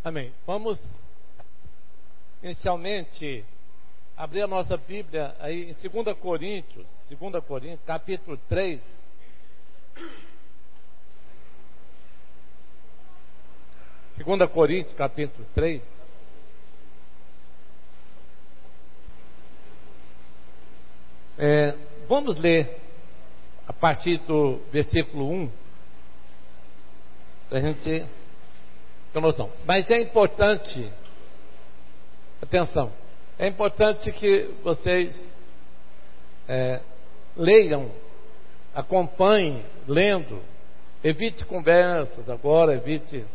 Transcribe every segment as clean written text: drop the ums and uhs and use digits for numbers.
Amém. Vamos inicialmente abrir a nossa Bíblia aí em 2 Coríntios, capítulo 3. Segunda Coríntios, capítulo 3. Vamos ler a partir do versículo 1, para a gente ter noção. Mas é importante, atenção, é importante que vocês leiam, acompanhem, lendo, evite conversas agora, evite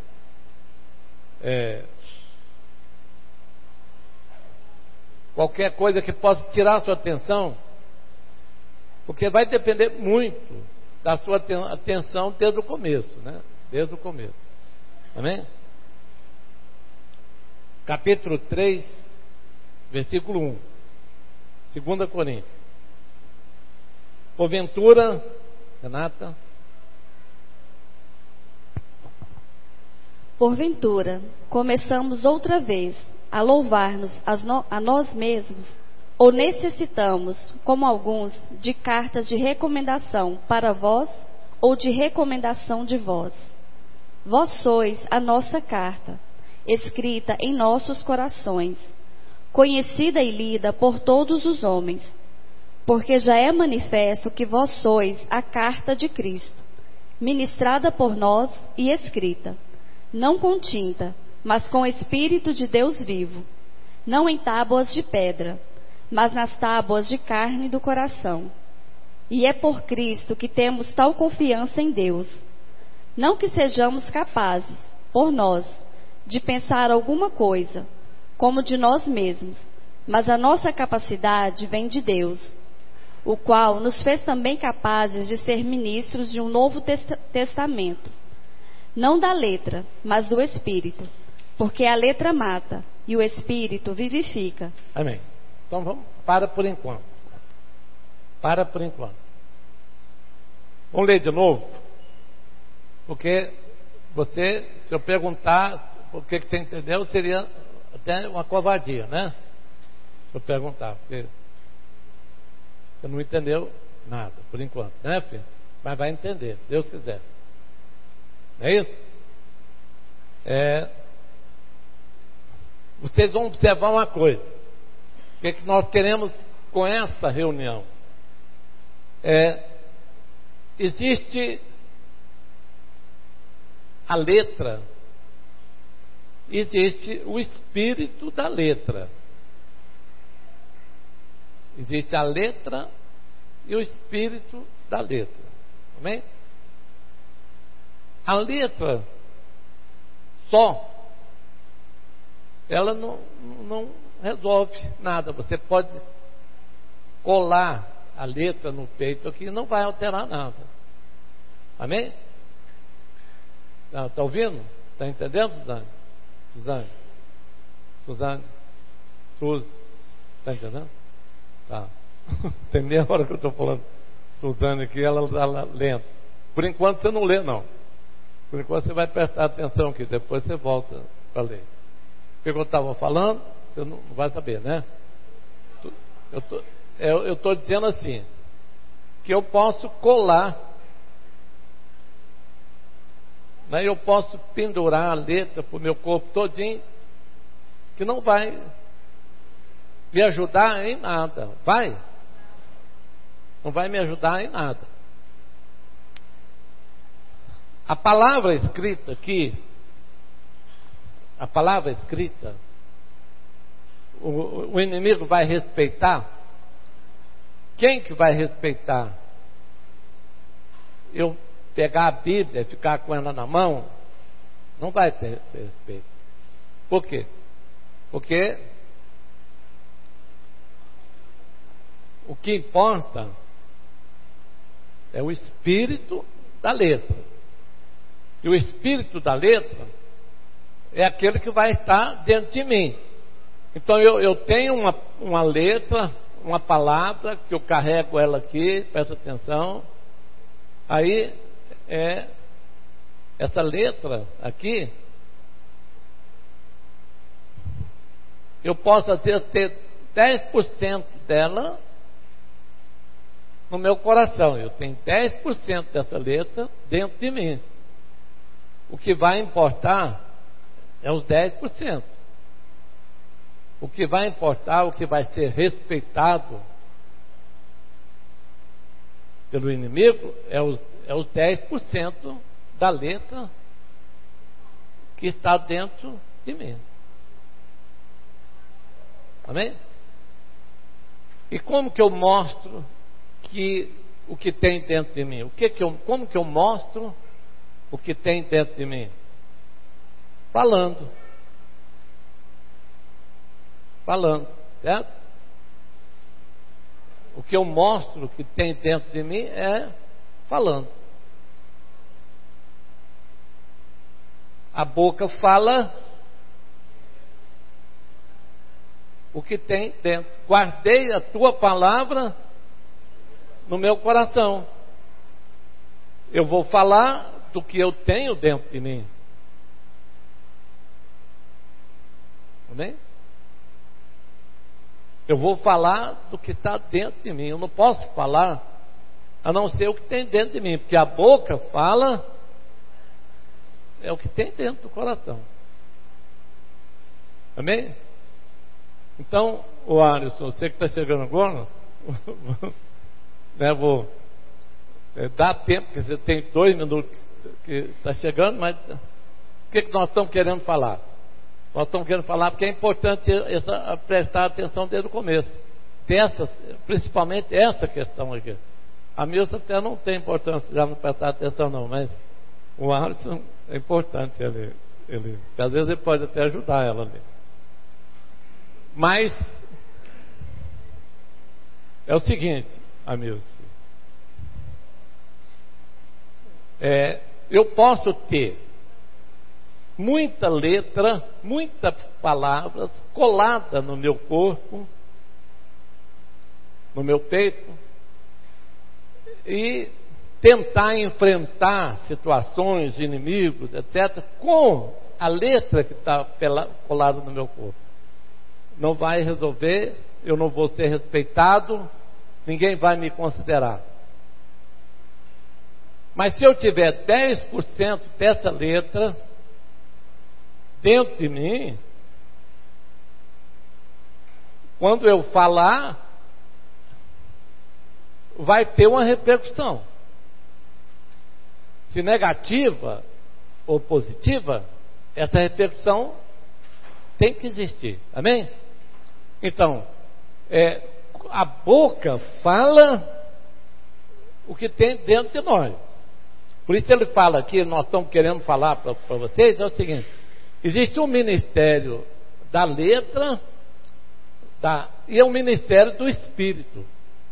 qualquer coisa que possa tirar a sua atenção, porque vai depender muito da sua atenção desde o começo, né? Desde o começo. Amém? Capítulo 3, versículo 1. 2 Coríntios. Porventura, Renata. Porventura, começamos outra vez a louvar-nos a nós mesmos, ou necessitamos, como alguns, de cartas de recomendação para vós, ou de recomendação de vós? Vós sois a nossa carta, escrita em nossos corações, conhecida e lida por todos os homens, porque já é manifesto que vós sois a carta de Cristo, ministrada por nós e escrita, não com tinta, mas com o Espírito de Deus vivo, não em tábuas de pedra, mas nas tábuas de carne do coração. E é por Cristo que temos tal confiança em Deus. Não que sejamos capazes, por nós, de pensar alguma coisa, como de nós mesmos, mas a nossa capacidade vem de Deus, o qual nos fez também capazes de ser ministros de um novo testamento, não da letra, mas do Espírito, porque a letra mata e o Espírito vivifica. Amém. Então vamos, para por enquanto. Vamos ler de novo, porque você, se eu perguntar o que você entendeu, seria até uma covardia, né? Se eu perguntar, porque você não entendeu nada, por enquanto, né, filho? Mas vai entender, se Deus quiser. Não é isso? Vocês vão observar uma coisa. O que nós queremos com essa reunião? Existe a letra, existe o espírito da letra. Existe a letra e o espírito da letra. Amém? A letra só, ela não resolve nada. Você pode colar a letra no peito aqui e não vai alterar nada. Amém? Está ouvindo? Está entendendo, Suzane? Suzy? Está entendendo? Tá. Tem meia hora que eu estou falando Suzane aqui, ela está lendo. Por enquanto você não lê, não. Por enquanto você vai prestar atenção aqui, depois você volta para ler. O que eu estava falando, você não vai saber, né? Eu estou dizendo assim, que eu posso colar, né? Eu posso pendurar a letra para o meu corpo todinho, que não vai me ajudar em nada. Vai? Não vai me ajudar em nada. A palavra escrita aqui, o inimigo vai respeitar. Quem que vai respeitar? Eu pegar a Bíblia e ficar com ela na mão? Não vai ter respeito. Por quê? Porque o que importa é o espírito da letra. E o espírito da letra é aquele que vai estar dentro de mim. Então eu tenho uma letra, uma palavra, que eu carrego ela aqui, presta atenção. Aí essa letra aqui eu posso às vezes ter 10% dela no meu coração. Eu tenho 10% dessa letra dentro de mim. O que vai importar é os 10%. O que vai importar, o que vai ser respeitado pelo inimigo é os 10% da letra que está dentro de mim. Amém? E como que eu mostro que o que tem dentro de mim? Como que eu mostro o que tem dentro de mim? Falando, certo? O que eu mostro que tem dentro de mim é falando. A boca fala o que tem dentro. Guardei a tua palavra no meu coração. Eu vou falar do que eu tenho dentro de mim. Amém? Eu vou falar do que está dentro de mim. Eu não posso falar a não ser o que tem dentro de mim, porque a boca fala é o que tem dentro do coração. Amém? Então, o Alisson, você que está chegando agora, né, vou dar tempo, porque você tem 2 minutos que está chegando, mas o que nós estamos querendo falar? Nós estamos querendo falar porque é importante prestar atenção desde o começo. Principalmente essa questão aqui. A Milson até não tem importância já não prestar atenção não, mas o Alisson é importante. Ele, às vezes ele pode até ajudar ela ali. Mas é o seguinte, Amilson, eu posso ter muita letra, muitas palavras coladas no meu corpo, no meu peito, e tentar enfrentar situações, inimigos, etc., com a letra que está colada no meu corpo. Não vai resolver, eu não vou ser respeitado, ninguém vai me considerar. Mas se eu tiver 10% dessa letra dentro de mim, quando eu falar, vai ter uma repercussão. Se negativa ou positiva, essa repercussão tem que existir. Amém? Então, a boca fala o que tem dentro de nós. Por isso ele fala aqui, nós estamos querendo falar para vocês, é o seguinte: existe um ministério da letra e um ministério do Espírito.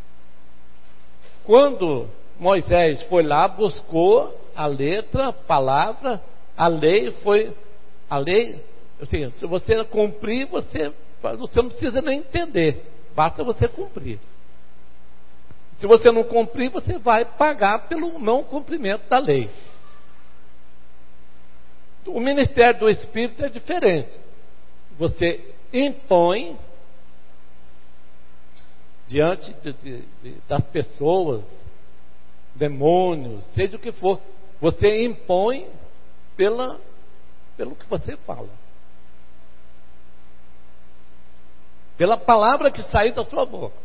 Quando Moisés foi lá, buscou a letra, a palavra, a lei foi... A lei, assim, se você cumprir, você não precisa nem entender, basta você cumprir. Se você não cumprir, você vai pagar pelo não cumprimento da lei. O ministério do Espírito é diferente. Você impõe diante das pessoas, demônios, seja o que for, você impõe pelo que você fala, pela palavra que sair da sua boca.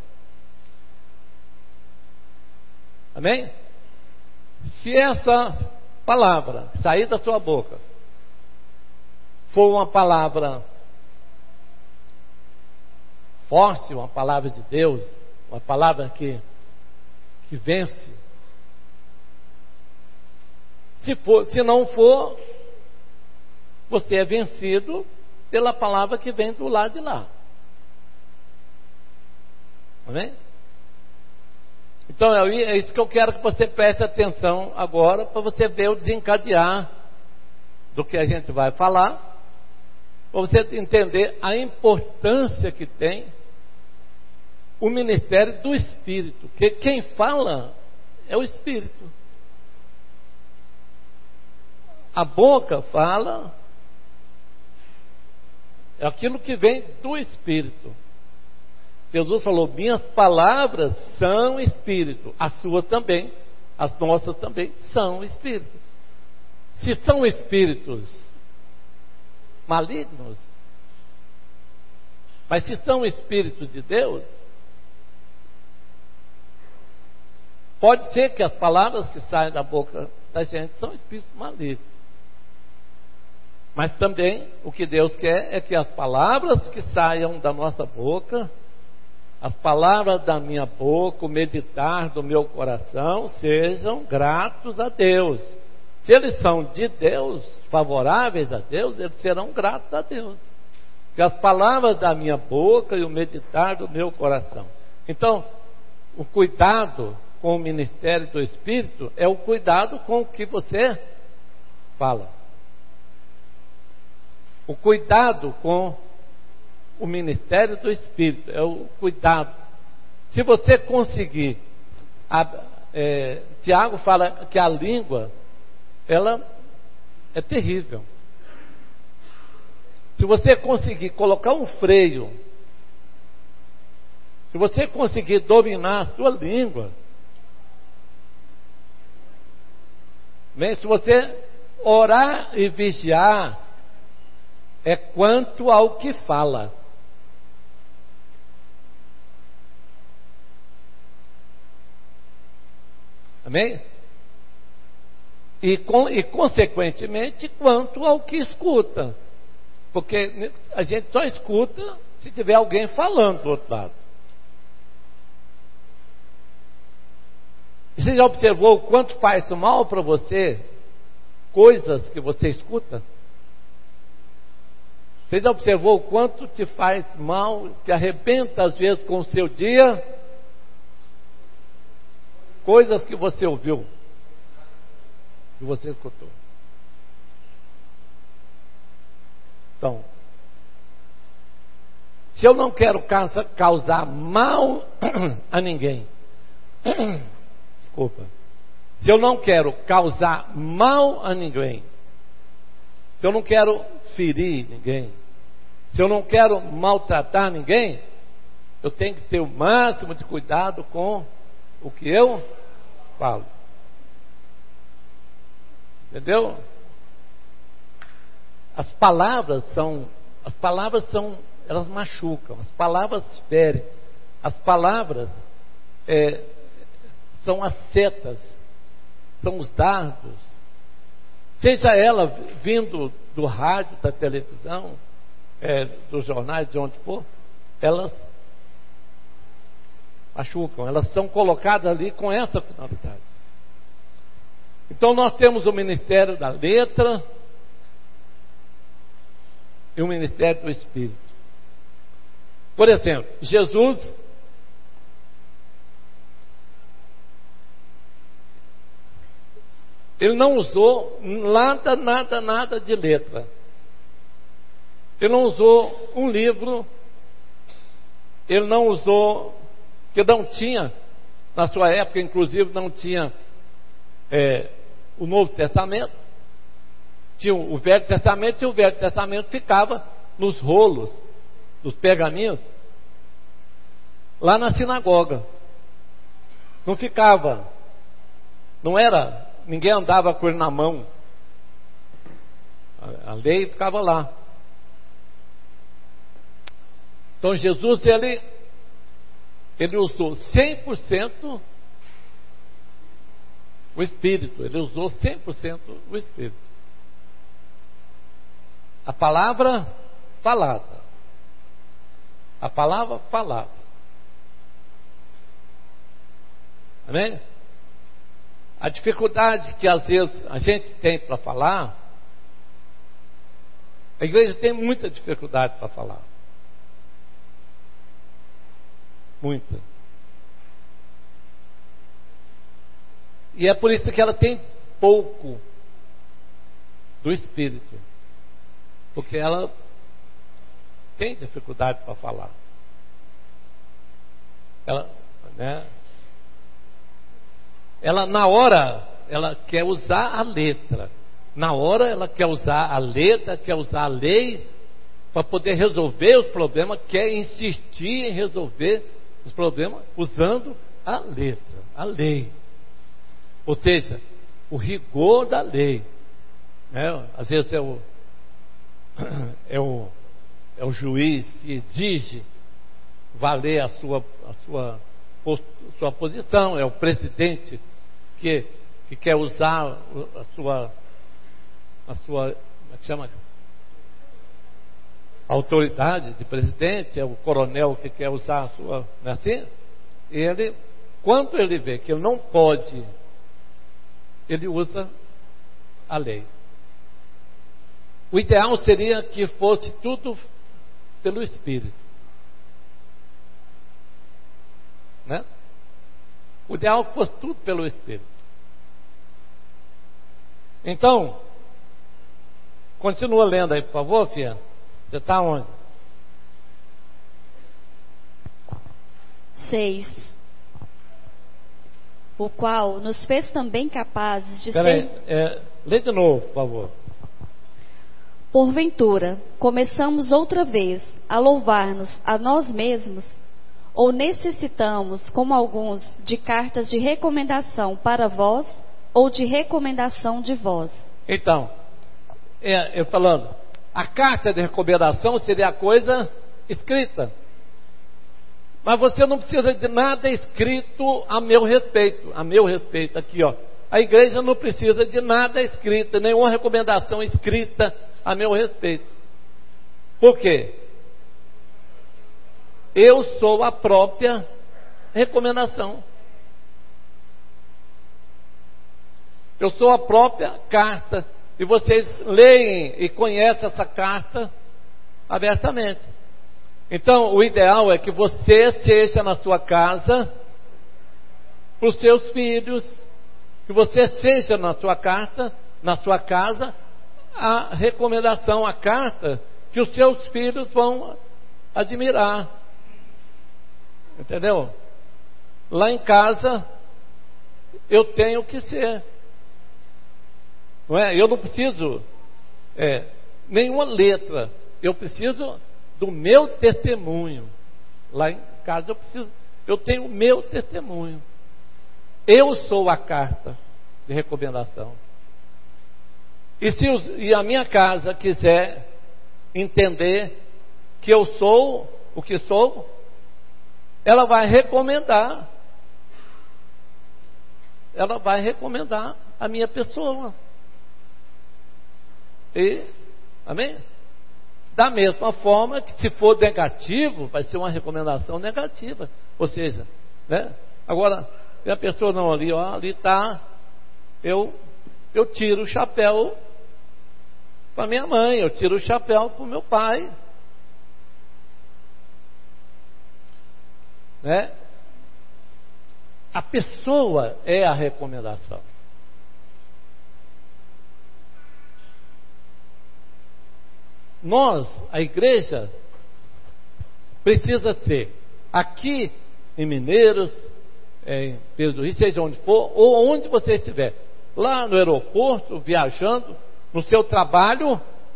Amém? Se essa palavra sair da sua boca for uma palavra forte, uma palavra de Deus, uma palavra que vence. Se não for, você é vencido pela palavra que vem do lado de lá. Amém? Então é isso que eu quero que você preste atenção agora, para você ver o desencadear do que a gente vai falar, para você entender a importância que tem o ministério do Espírito, que quem fala é o Espírito. A boca fala é aquilo que vem do Espírito. Jesus falou: minhas palavras são Espírito, as suas também, as nossas também são Espíritos. Se são Espíritos malignos, mas se são Espíritos de Deus, pode ser que as palavras que saem da boca da gente são Espíritos malignos. Mas também o que Deus quer é que as palavras que saiam da nossa boca, as palavras da minha boca, o meditar do meu coração, sejam gratos a Deus. Se eles são de Deus, favoráveis a Deus, eles serão gratos a Deus. Que as palavras da minha boca e o meditar do meu coração. Então, o cuidado com o ministério do Espírito é o cuidado com o que você fala. O cuidado com o ministério do Espírito é o cuidado. Se você conseguir, Tiago fala que a língua, ela é terrível. Se você conseguir colocar um freio, se você conseguir dominar a sua língua, bem, se você orar e vigiar, é quanto ao que fala. Amém? E consequentemente, quanto ao que escuta. Porque a gente só escuta se tiver alguém falando do outro lado. Você já observou o quanto faz mal para você coisas que você escuta? Você já observou o quanto te faz mal, te arrebenta às vezes com o seu dia? Coisas que você ouviu, que você escutou. Então, se eu não quero causar mal a ninguém, desculpa, se eu não quero causar mal a ninguém, se eu não quero ferir ninguém, se eu não quero maltratar ninguém, eu tenho que ter o máximo de cuidado com o que eu falo. Entendeu? As palavras são, elas machucam, as palavras ferem, as palavras são as setas, são os dardos, seja ela vindo do rádio, da televisão, dos jornais, de onde for, elas machucam, elas são colocadas ali com essa finalidade. Então nós temos o ministério da letra e o ministério do Espírito. Por exemplo, Jesus, ele não usou nada de letra. Ele não usou um livro, ele não usou, que não tinha, na sua época, inclusive, não tinha o Novo Testamento. Tinha o Velho Testamento, e o Velho Testamento ficava nos rolos, nos pergaminhos, lá na sinagoga. Não ficava, não era, ninguém andava com ele na mão. A lei ficava lá. Então Jesus, ele usou 100% o Espírito. Ele usou 100% o Espírito. A palavra falada. A palavra falada. Amém? A dificuldade que às vezes a gente tem para falar, a igreja tem muita dificuldade para falar. Muita. E é por isso que ela tem pouco do Espírito. Porque ela tem dificuldade para falar. Ela na hora, ela quer usar a letra. Na hora ela quer usar a letra, quer usar a lei, para poder resolver os problemas, quer insistir em resolver os problemas usando a letra, a lei. Ou seja, o rigor da lei. Né? Às vezes é o juiz que exige valer a sua posição, é o presidente que quer usar a sua como é que chama? Autoridade de presidente, é o coronel que quer usar a sua, não é assim? E ele, quando ele vê que ele não pode, ele usa a lei. O ideal seria que fosse tudo pelo Espírito, né? O ideal é que fosse tudo pelo Espírito. Então, continua lendo aí, por favor, filha. Você está onde? 6. O qual nos fez também capazes de ser... lê de novo, por favor. Porventura, começamos outra vez a louvar-nos a nós mesmos, ou necessitamos, como alguns, de cartas de recomendação para vós, ou de recomendação de vós? Então, eu falando, a carta de recomendação seria a coisa escrita. Mas você não precisa de nada escrito a meu respeito. A meu respeito, aqui ó. A igreja não precisa de nada escrito, nenhuma recomendação escrita a meu respeito. Por quê? Eu sou a própria recomendação. Eu sou a própria carta. E vocês leem e conhecem essa carta abertamente. Então, o ideal é que você seja na sua casa, para os seus filhos, que você seja na sua casa, a recomendação, a carta que os seus filhos vão admirar. Entendeu? Lá em casa, eu tenho que ser. Não é? Eu não preciso nenhuma letra. Eu preciso do meu testemunho. Lá em casa eu tenho o meu testemunho. Eu sou a carta de recomendação. E a minha casa quiser entender que eu sou o que sou, ela vai recomendar. Ela vai recomendar a minha pessoa. Amém? Da mesma forma que se for negativo, vai ser uma recomendação negativa. Ou seja, né? Agora, se a pessoa não ali, ó, ali está, eu tiro o chapéu para minha mãe, eu tiro o chapéu para o meu pai. Né? A pessoa é a recomendação. Nós, a igreja, precisa ser aqui em Mineiros, em Pedro do Rio, seja onde for, ou onde você estiver, lá no aeroporto, viajando, no seu trabalho,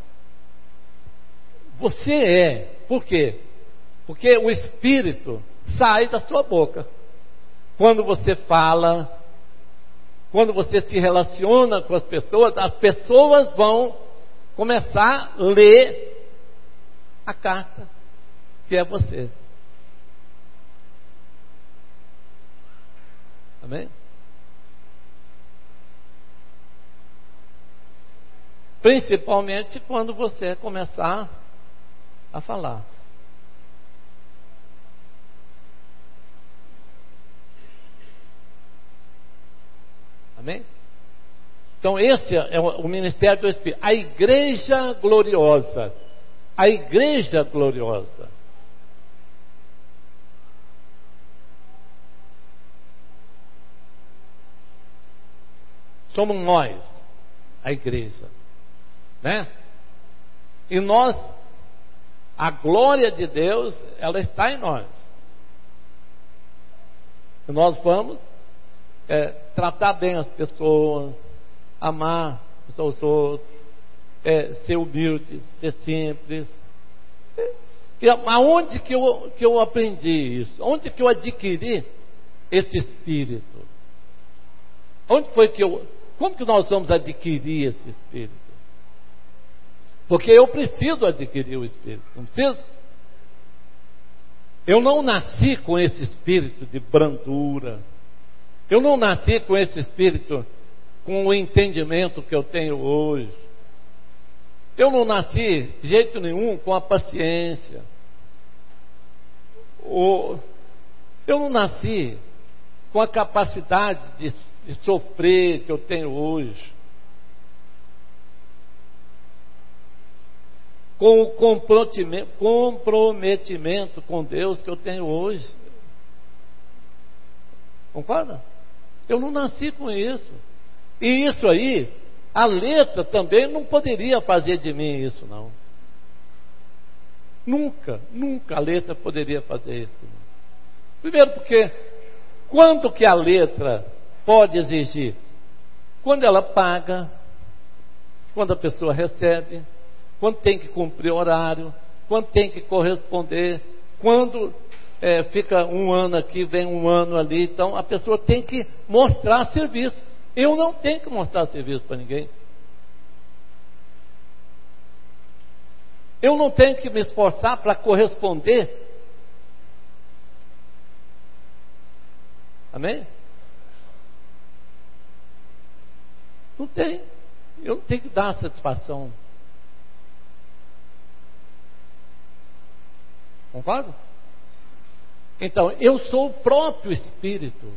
você é. Por quê? Porque o Espírito sai da sua boca. Quando você fala, quando você se relaciona com as pessoas vão começar a ler a carta que é você. Amém? Principalmente quando você começar a falar. Amém? Então esse é o ministério do Espírito. A igreja gloriosa. A igreja gloriosa. Somos nós, a igreja. Né? E nós, a glória de Deus, ela está em nós. E nós vamos tratar bem as pessoas, amar os outros, ser humilde, ser simples, E aonde que eu aprendi isso? Onde que eu adquiri esse espírito? Onde foi que como que nós vamos adquirir esse espírito? Porque eu preciso adquirir o espírito, não preciso? Eu não nasci com esse espírito de brandura. Eu não nasci com esse espírito, com o entendimento que eu tenho hoje. Eu não nasci de jeito nenhum com a paciência. Eu não nasci com a capacidade de sofrer que eu tenho hoje. Com o comprometimento com Deus que eu tenho hoje. Concorda? Eu não nasci com isso. E isso aí, a letra também não poderia fazer de mim isso, não. Nunca a letra poderia fazer isso. Primeiro porque, quando que a letra pode exigir? Quando ela paga, quando a pessoa recebe, quando tem que cumprir horário, quando tem que corresponder, quando fica um ano aqui, vem um ano ali, então a pessoa tem que mostrar serviço. Eu não tenho que mostrar serviço para ninguém. Eu não tenho que me esforçar para corresponder. Amém? Não tem. Eu não tenho que dar satisfação. Concordo? Então, eu sou o próprio Espírito.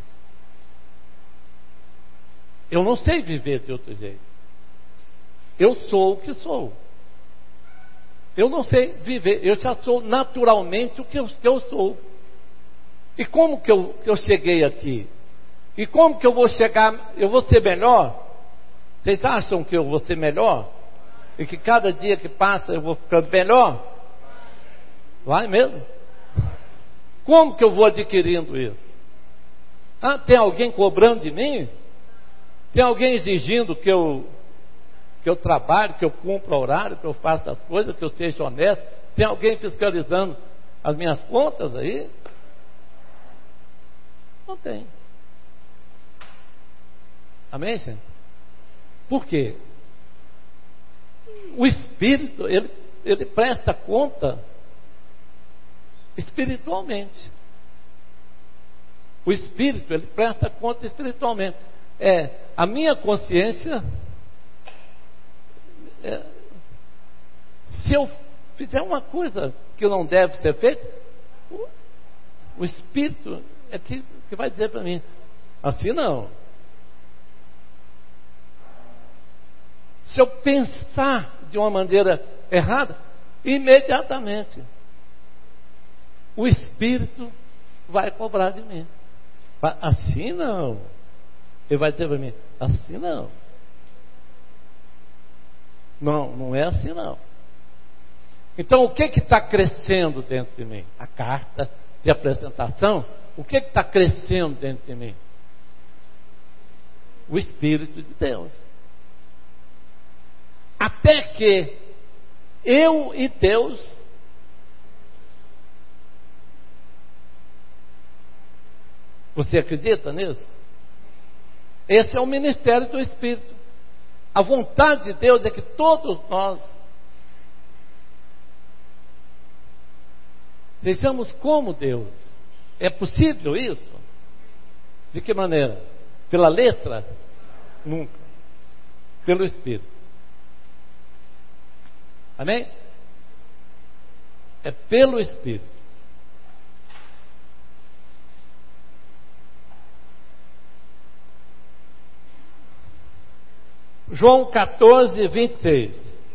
Eu não sei viver de outro jeito. Eu sou o que sou. Eu não sei viver. Eu já sou naturalmente o que eu sou. E como que eu cheguei aqui? E como que eu vou chegar? Eu vou ser melhor? Vocês acham que eu vou ser melhor? E que cada dia que passa eu vou ficando melhor? Vai mesmo? Como que eu vou adquirindo isso? Tem alguém cobrando de mim? Tem alguém exigindo que eu trabalhe, que eu cumpra o horário, que eu faça as coisas, que eu seja honesto? Tem alguém fiscalizando as minhas contas aí? Não tem. Amém, gente? Por quê? O Espírito, ele presta conta espiritualmente. O Espírito, ele presta conta espiritualmente. A minha consciência, se eu fizer uma coisa que não deve ser feita, o Espírito é que vai dizer para mim, assim não. Se eu pensar de uma maneira errada, imediatamente o Espírito vai cobrar de mim. Assim não. Ele vai dizer para mim, assim não. Não é assim não. Então o que está crescendo dentro de mim? A carta de apresentação, o que está crescendo dentro de mim? O Espírito de Deus. Até que eu e Deus você acredita nisso? Esse é o ministério do Espírito. A vontade de Deus é que todos nós sejamos como Deus. É possível isso? De que maneira? Pela letra? Nunca. Pelo Espírito. Amém? É pelo Espírito. João 14, 26.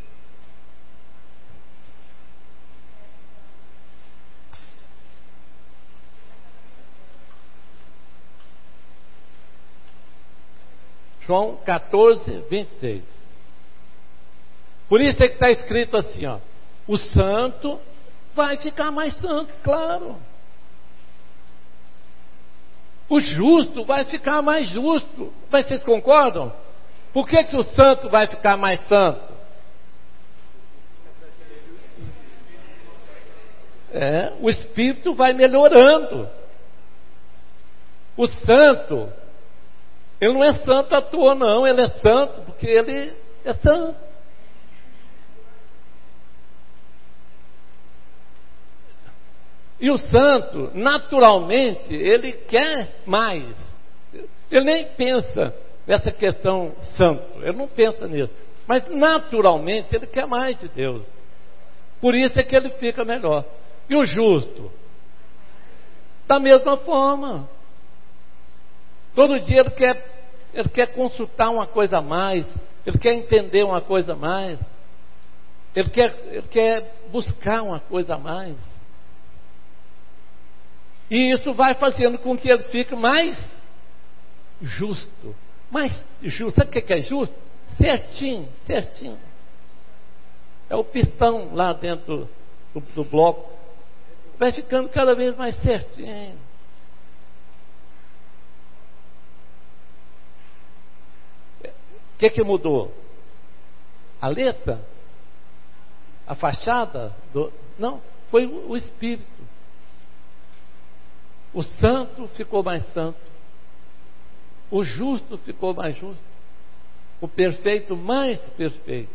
João 14, 26. Por isso é que está escrito assim, ó. O santo vai ficar mais santo, claro. O justo vai ficar mais justo. Mas vocês concordam? Por que o santo vai ficar mais santo? o espírito vai melhorando. O santo, ele não é santo à toa, não. Ele é santo porque ele é santo. E o santo, naturalmente, ele quer mais. Ele nem pensa nessa questão santo. Ele não pensa nisso. Mas naturalmente ele quer mais de Deus. Por isso é que ele fica melhor. E o justo? Da mesma forma. Todo dia ele quer consultar uma coisa a mais. Ele quer entender uma coisa a mais. Ele quer buscar uma coisa a mais. E isso vai fazendo com que ele fique mais justo. Mais justo. Sabe o que é justo? Certinho, certinho. É o pistão lá dentro do bloco. Vai ficando cada vez mais certinho. O que mudou? A letra? A fachada? Não, foi o espírito. O santo ficou mais santo. O justo ficou mais justo. O perfeito mais perfeito.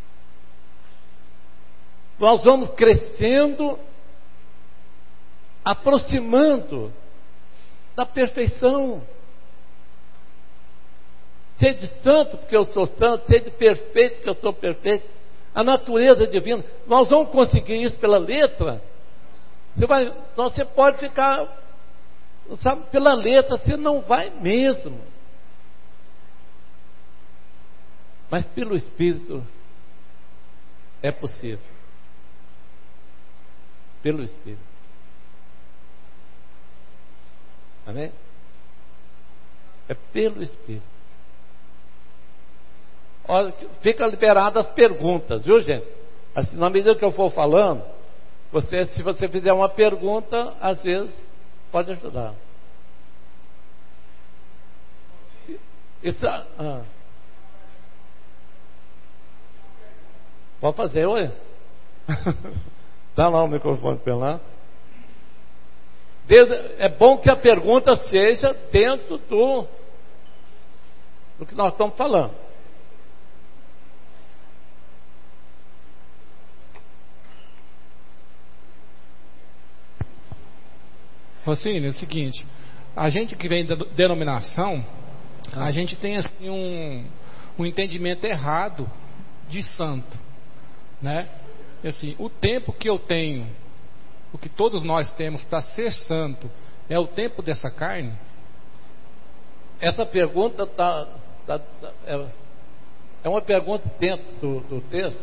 Nós vamos crescendo, aproximando da perfeição. Ser de santo porque eu sou santo, ser de perfeito porque eu sou perfeito. A natureza divina. Nós vamos conseguir isso pela letra? Você pode ficar, sabe, pela letra, você não vai mesmo. Mas pelo Espírito é possível. Pelo Espírito. Amém? É pelo Espírito. Olha, fica liberada as perguntas, viu, gente? Assim, na medida que eu for falando, se você fizer uma pergunta, às vezes pode ajudar. Isso, pode fazer, oi? Dá lá o microfone para lá. É bom que a pergunta seja dentro do que nós estamos falando. Rocínio, é o seguinte, a gente que vem da denominação, a gente tem assim um entendimento errado de santo, né? E assim, o tempo que eu tenho, o que todos nós temos para ser santo, é o tempo dessa carne? Essa pergunta é uma pergunta dentro do texto?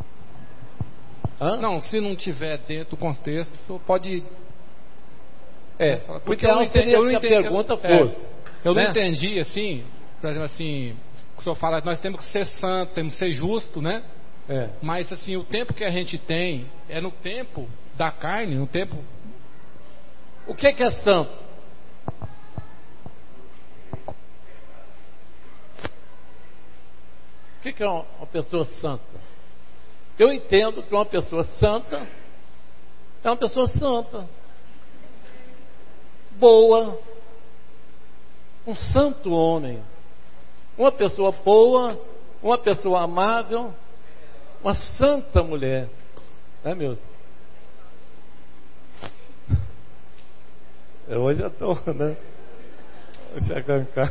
Não, se não tiver dentro do contexto, pode... porque eu não entendi se a pergunta fosse. Eu não entendi, assim, por exemplo, assim, o senhor fala que nós temos que ser santo, temos que ser justo, né? Mas assim, o tempo que a gente tem é no tempo da carne, no tempo... O que é santo? O que é uma pessoa santa? Eu entendo que uma pessoa santa é uma pessoa santa, boa, um santo homem, uma pessoa boa, uma pessoa amável, uma santa mulher, não é mesmo? Hoje eu estou, né? Chegando cá.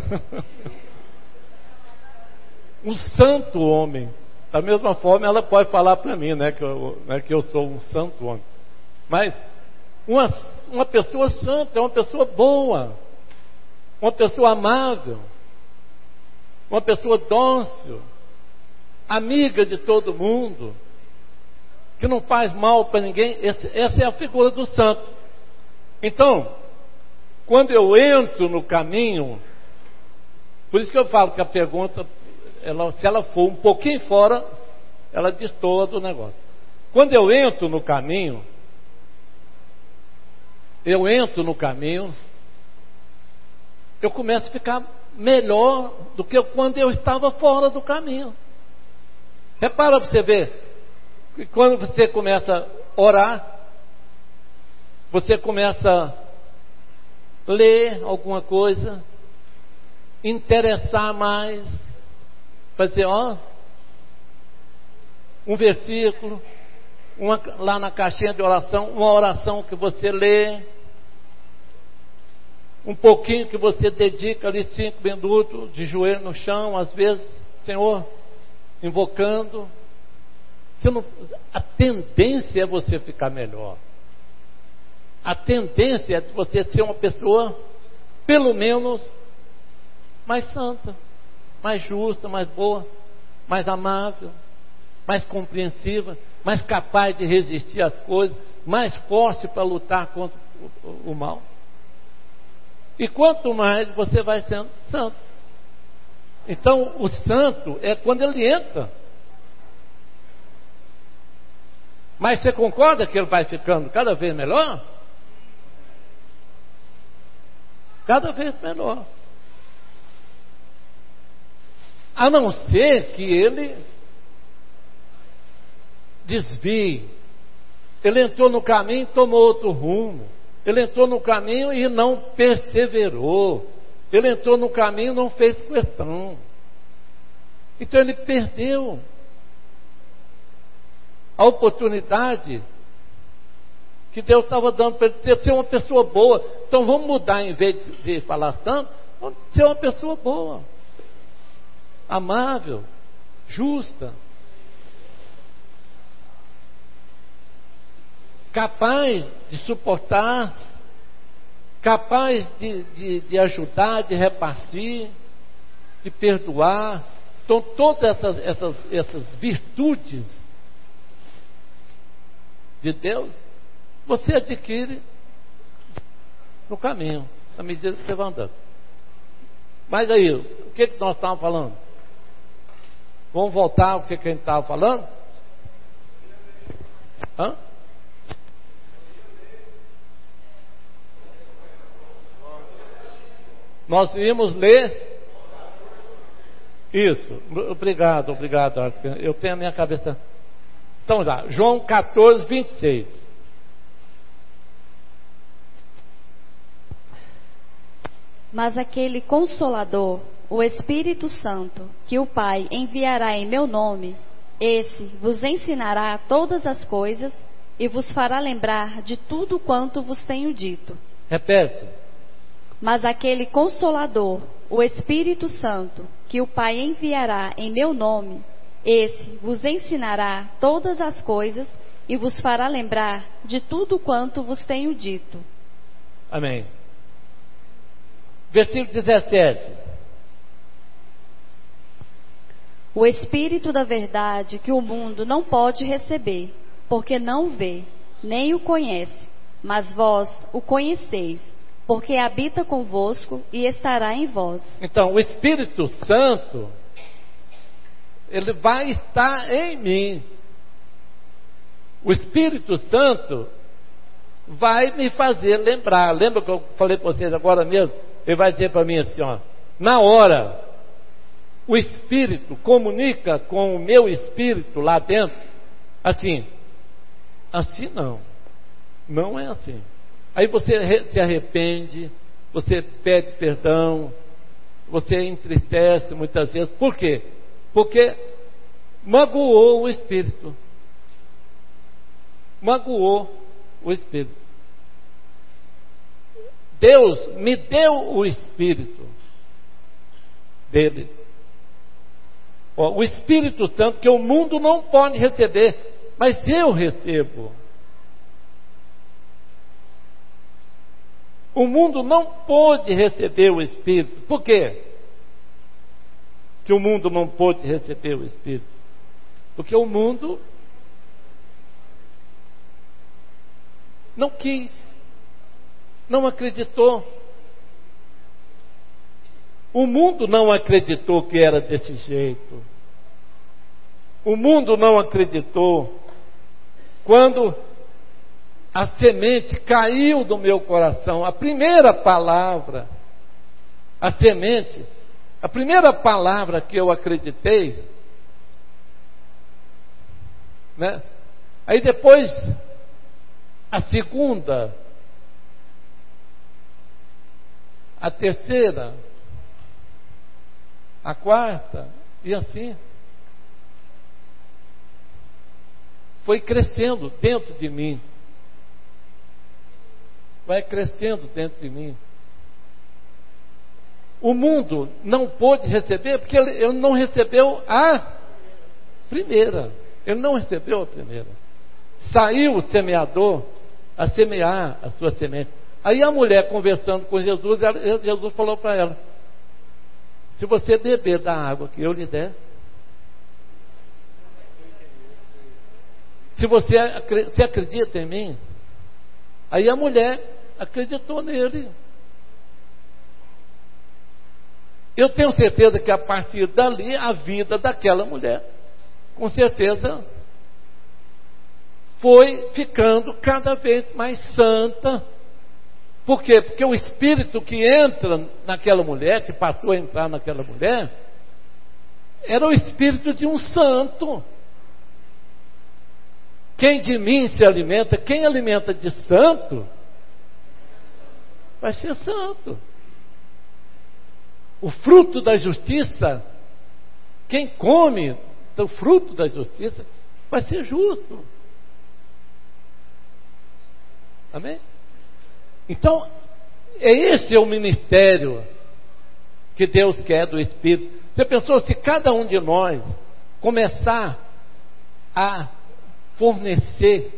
Um santo homem. Da mesma forma, ela pode falar para mim, né, que eu sou um santo homem. Mas uma pessoa santa é uma pessoa boa, uma pessoa amável, uma pessoa dócil, amiga de todo mundo, que não faz mal para ninguém. Essa é a figura do santo. Então, quando eu entro no caminho, por isso que eu falo que a pergunta, se ela for um pouquinho fora, ela destoa do negócio. Quando eu entro no caminho, eu começo a ficar melhor do que quando eu estava fora do caminho. Repara para você ver que quando você começa a orar, você começa a ler alguma coisa, interessar mais, fazer, um versículo, lá na caixinha de oração, uma oração que você lê, um pouquinho que você dedica ali 5 minutos, de joelho no chão, às vezes, Senhor, invocando. A tendência é você ficar melhor. A tendência é de você ser uma pessoa, pelo menos, mais santa, mais justa, mais boa, mais amável, mais compreensiva, mais capaz de resistir às coisas, mais forte para lutar contra o mal. E quanto mais você vai sendo santo. Então, o santo é quando ele entra. Mas você concorda que ele vai ficando cada vez melhor? Cada vez melhor. A não ser que ele desvie. Ele entrou no caminho e tomou outro rumo. Ele entrou no caminho e não perseverou. Ele entrou no caminho e não fez questão. Então ele perdeu a oportunidade que Deus estava dando para ele ser uma pessoa boa. Então vamos mudar, em vez de falar santo, vamos ser uma pessoa boa, amável, justa, capaz de suportar, capaz de ajudar, de repartir, de perdoar. Então todas essas virtudes de Deus, você adquire no caminho, à medida que você vai andando. Mas aí, o que nós estávamos falando? Vamos voltar ao que a gente estava falando? Nós íamos ler isso. Obrigado, Arthur. Eu tenho a minha cabeça. Então já, João 14, 26. Mas aquele Consolador, o Espírito Santo, que o Pai enviará em meu nome, esse vos ensinará todas as coisas e vos fará lembrar de tudo quanto vos tenho dito. Repete. Mas aquele Consolador, o Espírito Santo, que o Pai enviará em meu nome, esse vos ensinará todas as coisas e vos fará lembrar de tudo quanto vos tenho dito. Amém. Versículo 17. O Espírito da verdade que o mundo não pode receber, porque não o vê, nem o conhece, mas vós o conheceis, porque habita convosco e estará em vós. Então, o Espírito Santo, ele vai estar em mim. O Espírito Santo vai me fazer lembrar. Lembra que eu falei para vocês agora mesmo? Ele vai dizer para mim assim, na hora, o Espírito comunica com o meu Espírito lá dentro, assim não é assim. Aí você se arrepende, você pede perdão, você entristece muitas vezes. Por quê? Porque magoou o Espírito. Magoou o Espírito. Deus me deu o Espírito dele. O Espírito Santo que o mundo não pode receber, mas eu recebo. O mundo não pôde receber o Espírito. Por quê? Que o mundo não pôde receber o Espírito? Porque o mundo não quis, não acreditou. O mundo não acreditou que era desse jeito. O mundo não acreditou quando a semente caiu do meu coração. A primeira palavra, a semente, a primeira palavra que eu acreditei, né? Aí depois, a segunda, a terceira, a quarta, e assim. Foi crescendo dentro de mim. Vai crescendo dentro de mim. O mundo não pôde receber, porque ele não recebeu a primeira. Ele não recebeu a primeira. Saiu o semeador a semear a sua semente. Aí a mulher conversando com Jesus, Jesus falou para ela: se você beber da água que eu lhe der, se você acredita em mim. Aí a mulher acreditou nele. Eu tenho certeza que a partir dali a vida daquela mulher, com certeza, foi ficando cada vez mais santa. Por quê? Porque o espírito que entra naquela mulher, que passou a entrar naquela mulher, era o espírito de um santo. Quem de mim se alimenta, quem alimenta de santo, vai ser santo. O fruto da justiça, quem come do fruto da justiça, vai ser justo. Amém? Então, esse é o ministério que Deus quer do Espírito. Você pensou, se cada um de nós começar a fornecer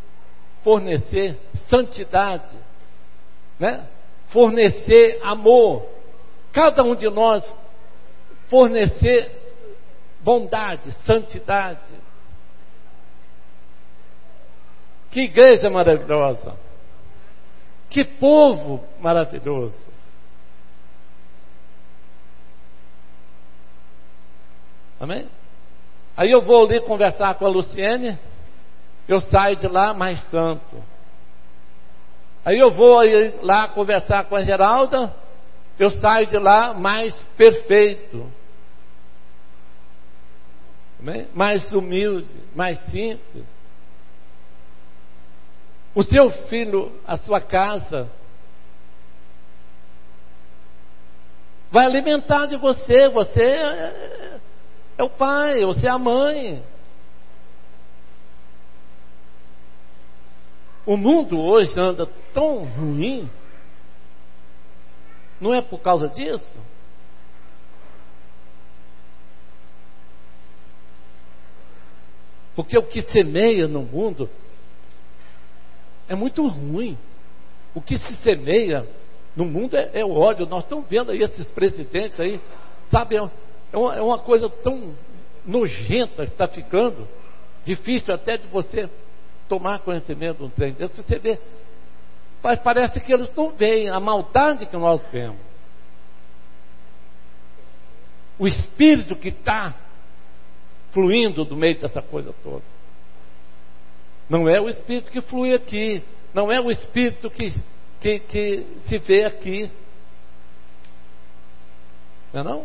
santidade, né? Fornecer amor, cada um de nós fornecer bondade, santidade. Que igreja maravilhosa, que povo maravilhoso. Amém? Aí eu vou ali conversar com a Luciene, eu saio de lá mais santo. Aí eu vou lá conversar com a Geralda, eu saio de lá mais perfeito. Amém? Mais humilde, mais simples. O seu filho, a sua casa, vai alimentar de você. Você é o pai, você é a mãe. O mundo hoje anda tão ruim. Não é por causa disso? Porque o que semeia no mundo é muito ruim. O que se semeia no mundo é o ódio. Nós estamos vendo aí esses presidentes aí, sabe, é uma coisa tão nojenta que está ficando, difícil até de você tomar conhecimento de um trem desse. Você vê, mas parece que eles não veem a maldade que nós vemos. O espírito que está fluindo do meio dessa coisa toda. Não é o espírito que flui aqui. Não é o espírito que se vê aqui. Não é não?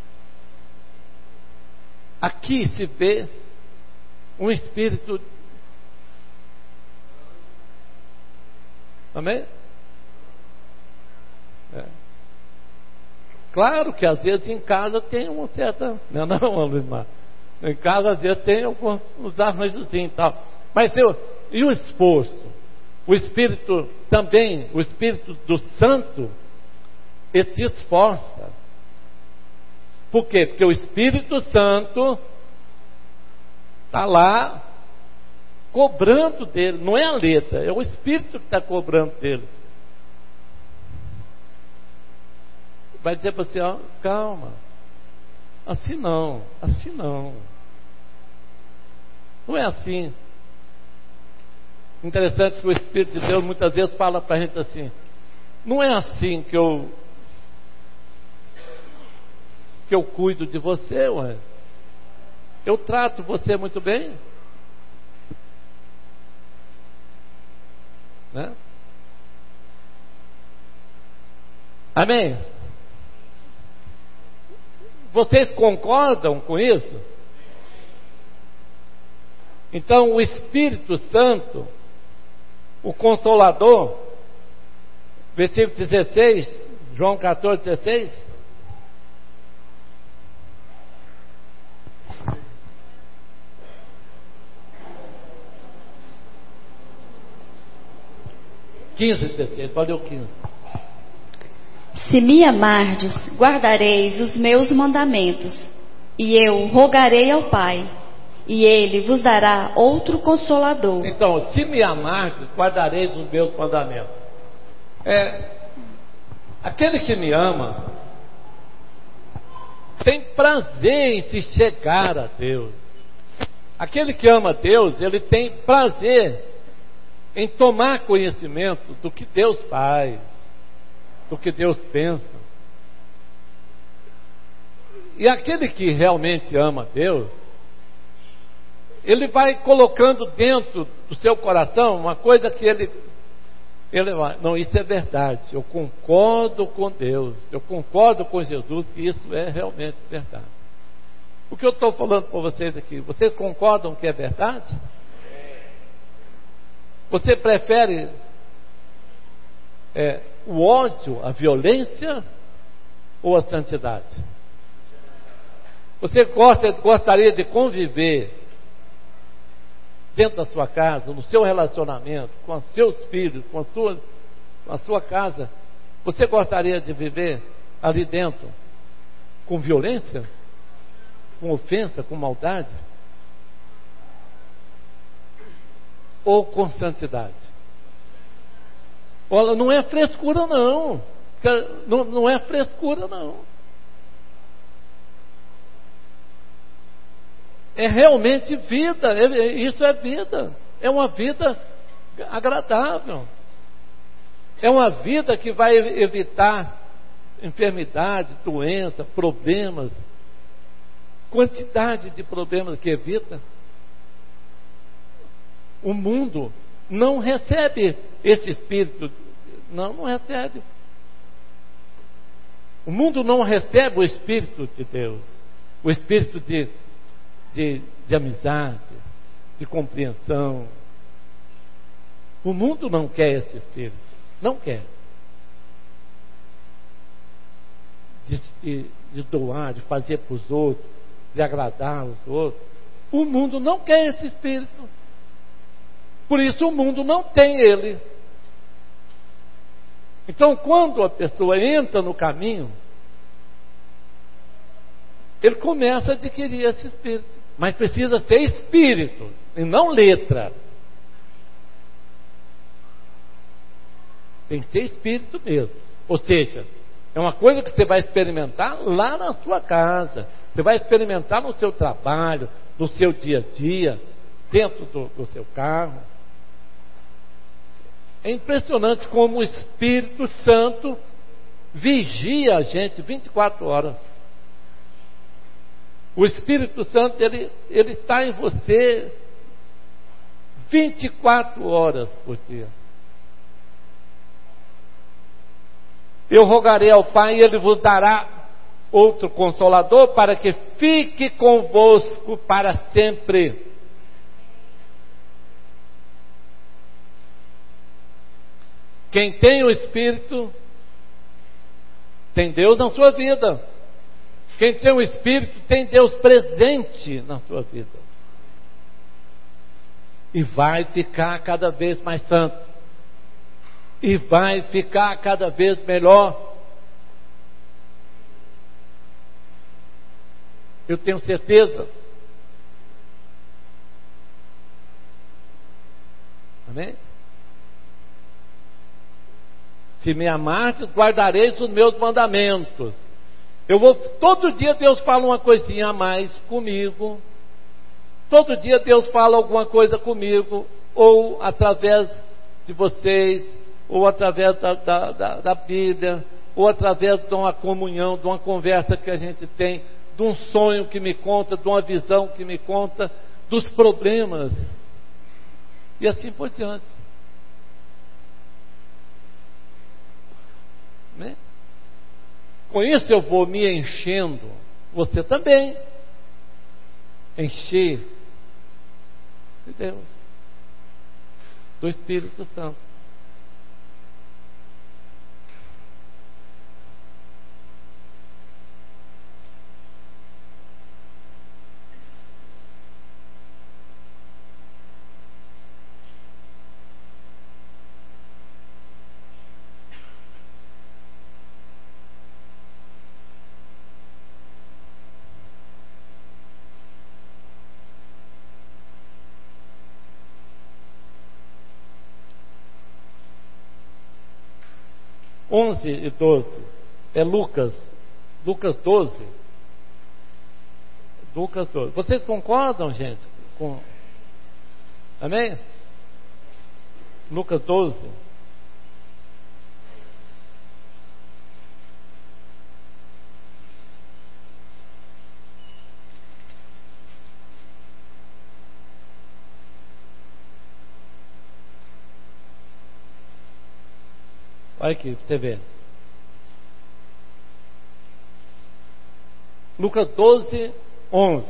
Aqui se vê um espírito. Amém? É. Claro que às vezes em casa tem uma certa. Não, Luiz Mar. Em casa às vezes tem uns arranjos e tal. Mas e o esforço? O Espírito também, o Espírito do Santo, ele se esforça. Por quê? Porque o Espírito Santo está lá cobrando dele. Não é a letra, é o Espírito que está cobrando dele. Vai dizer para você, ó, calma. Assim não, assim não. Não é assim. Interessante que o Espírito de Deus muitas vezes fala para a gente assim: não é assim que eu cuido de você, ué. Eu trato você muito bem, né? Amém? Vocês concordam com isso? Então o Espírito Santo, o Consolador, versículo 16, João 14,16. Pode ler o 15. Se me amardes, guardareis os meus mandamentos, e eu rogarei ao Pai, e Ele vos dará outro Consolador. Então, se me amardes, guardareis os meus mandamentos. Aquele que me ama tem prazer em se chegar a Deus. Aquele que ama Deus, ele tem prazer em tomar conhecimento do que Deus faz, do que Deus pensa. E aquele que realmente ama Deus, ele vai colocando dentro do seu coração uma coisa que ele vai, não, isso é verdade, eu concordo com Deus, eu concordo com Jesus, que isso é realmente verdade. O que eu estou falando para vocês aqui, vocês concordam que é verdade? Você prefere o ódio, a violência ou a santidade? Você gostaria de conviver dentro da sua casa, no seu relacionamento, com os seus filhos, com a sua casa? Você gostaria de viver ali dentro com violência, com ofensa, com maldade? Ou com santidade? Olha, não é frescura não. Não é frescura não. É realmente vida. Isso é vida. É uma vida agradável. É uma vida que vai evitar enfermidade, doença, problemas. Quantidade de problemas que evita. O mundo não recebe esse espírito. Não recebe. O mundo não recebe o Espírito de Deus. O Espírito de amizade, de compreensão. O mundo não quer esse Espírito. Não quer. De doar, de fazer para os outros, de agradar os outros. O mundo não quer esse Espírito. Por isso o mundo não tem ele. Então, quando a pessoa entra no caminho, ele começa a adquirir esse espírito. Mas precisa ser espírito, e não letra. Tem que ser espírito mesmo. Ou seja, é uma coisa que você vai experimentar lá na sua casa. Você vai experimentar no seu trabalho, no seu dia a dia, dentro do seu carro. É impressionante como o Espírito Santo vigia a gente 24 horas. O Espírito Santo, ele está em você 24 horas por dia. Eu rogarei ao Pai e Ele vos dará outro Consolador para que fique convosco para sempre. Quem tem o Espírito, tem Deus na sua vida. Quem tem o Espírito, tem Deus presente na sua vida. E vai ficar cada vez mais santo. E vai ficar cada vez melhor. Eu tenho certeza. Amém? Se me amardes, guardareis os meus mandamentos. Todo dia Deus fala uma coisinha a mais comigo. Todo dia Deus fala alguma coisa comigo, ou através de vocês, ou através da Bíblia, ou através de uma comunhão, de uma conversa que a gente tem, de um sonho que me conta, de uma visão que me conta, dos problemas, e assim por diante. Né? Com isso eu vou me enchendo, você também, encher de Deus, do Espírito Santo. 11 e 12. É Lucas 12. Lucas 12. Vocês concordam, gente? Amém? Lucas 12. Olha aqui, pra você ver. Lucas 12, 11.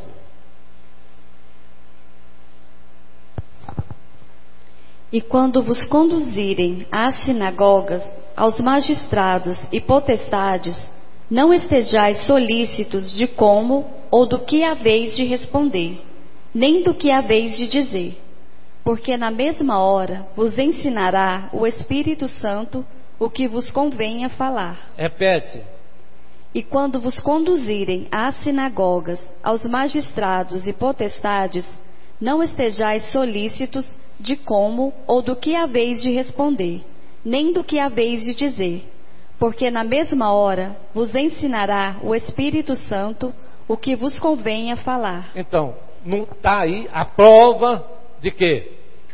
E quando vos conduzirem às sinagogas, aos magistrados e potestades, não estejais solícitos de como ou do que haveis de responder, nem do que haveis de dizer, porque na mesma hora vos ensinará o Espírito Santo o que vos convenha falar. Repete. E quando vos conduzirem às sinagogas, aos magistrados e potestades, não estejais solícitos de como ou do que haveis de responder, nem do que haveis de dizer, porque na mesma hora vos ensinará o Espírito Santo o que vos convenha falar. Então, não está aí a prova de quê?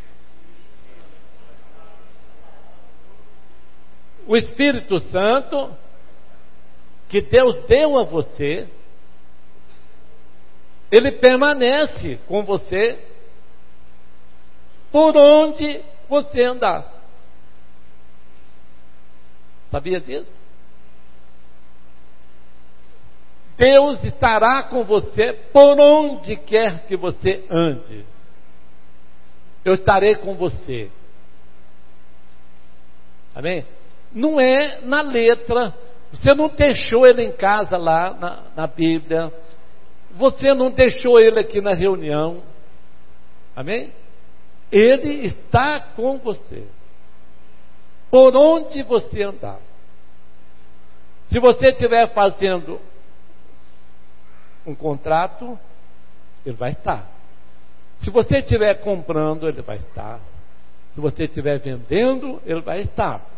O Espírito Santo que Deus deu a você, ele permanece com você por onde você andar. Sabia disso? Deus estará com você por onde quer que você ande. Eu estarei com você. Amém? Não é na letra. Você não deixou ele em casa lá na Bíblia. Você não deixou ele aqui na reunião. Amém? Ele está com você. Por onde você andar. Se você estiver fazendo um contrato, ele vai estar. Se você estiver comprando, ele vai estar. Se você estiver vendendo, ele vai estar.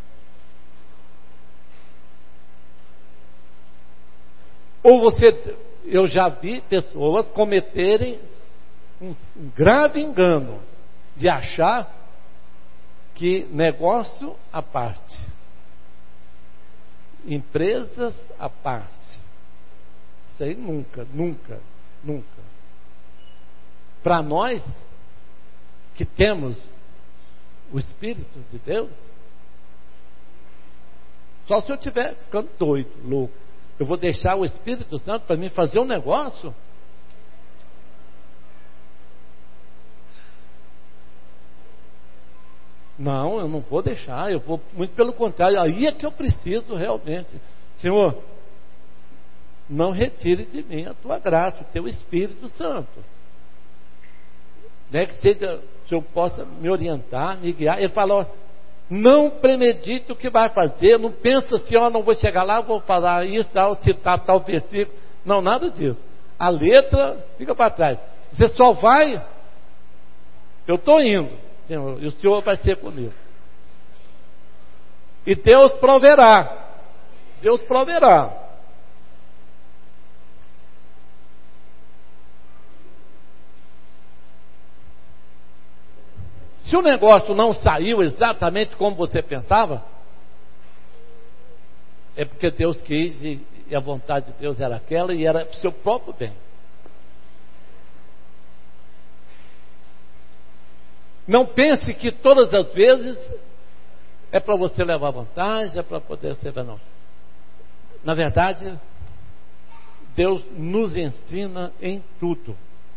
Ou eu já vi pessoas cometerem um grave engano de achar que negócio à parte, empresas à parte, isso aí nunca. Para nós que temos o Espírito de Deus, só se eu estiver ficando doido, louco. Eu vou deixar o Espírito Santo para mim fazer um negócio? Não, eu não vou deixar. Eu vou, muito pelo contrário, aí é que eu preciso realmente. Senhor, não retire de mim a tua graça, o teu Espírito Santo. Né, que seja, se eu possa me orientar, me guiar. Ele falou: não premedite o que vai fazer, não pensa assim, não vou chegar lá, vou falar isso, tal, citar tal versículo. Não, nada disso. A letra fica para trás. Você só vai, eu estou indo, Senhor, e o Senhor vai ser comigo. E Deus proverá. Deus proverá. Se o negócio não saiu exatamente como você pensava, é porque Deus quis e a vontade de Deus era aquela e era para o seu próprio bem. Não pense que todas as vezes é para você levar vantagem, é para poder ser. Não. Na verdade, Deus nos ensina em tudo.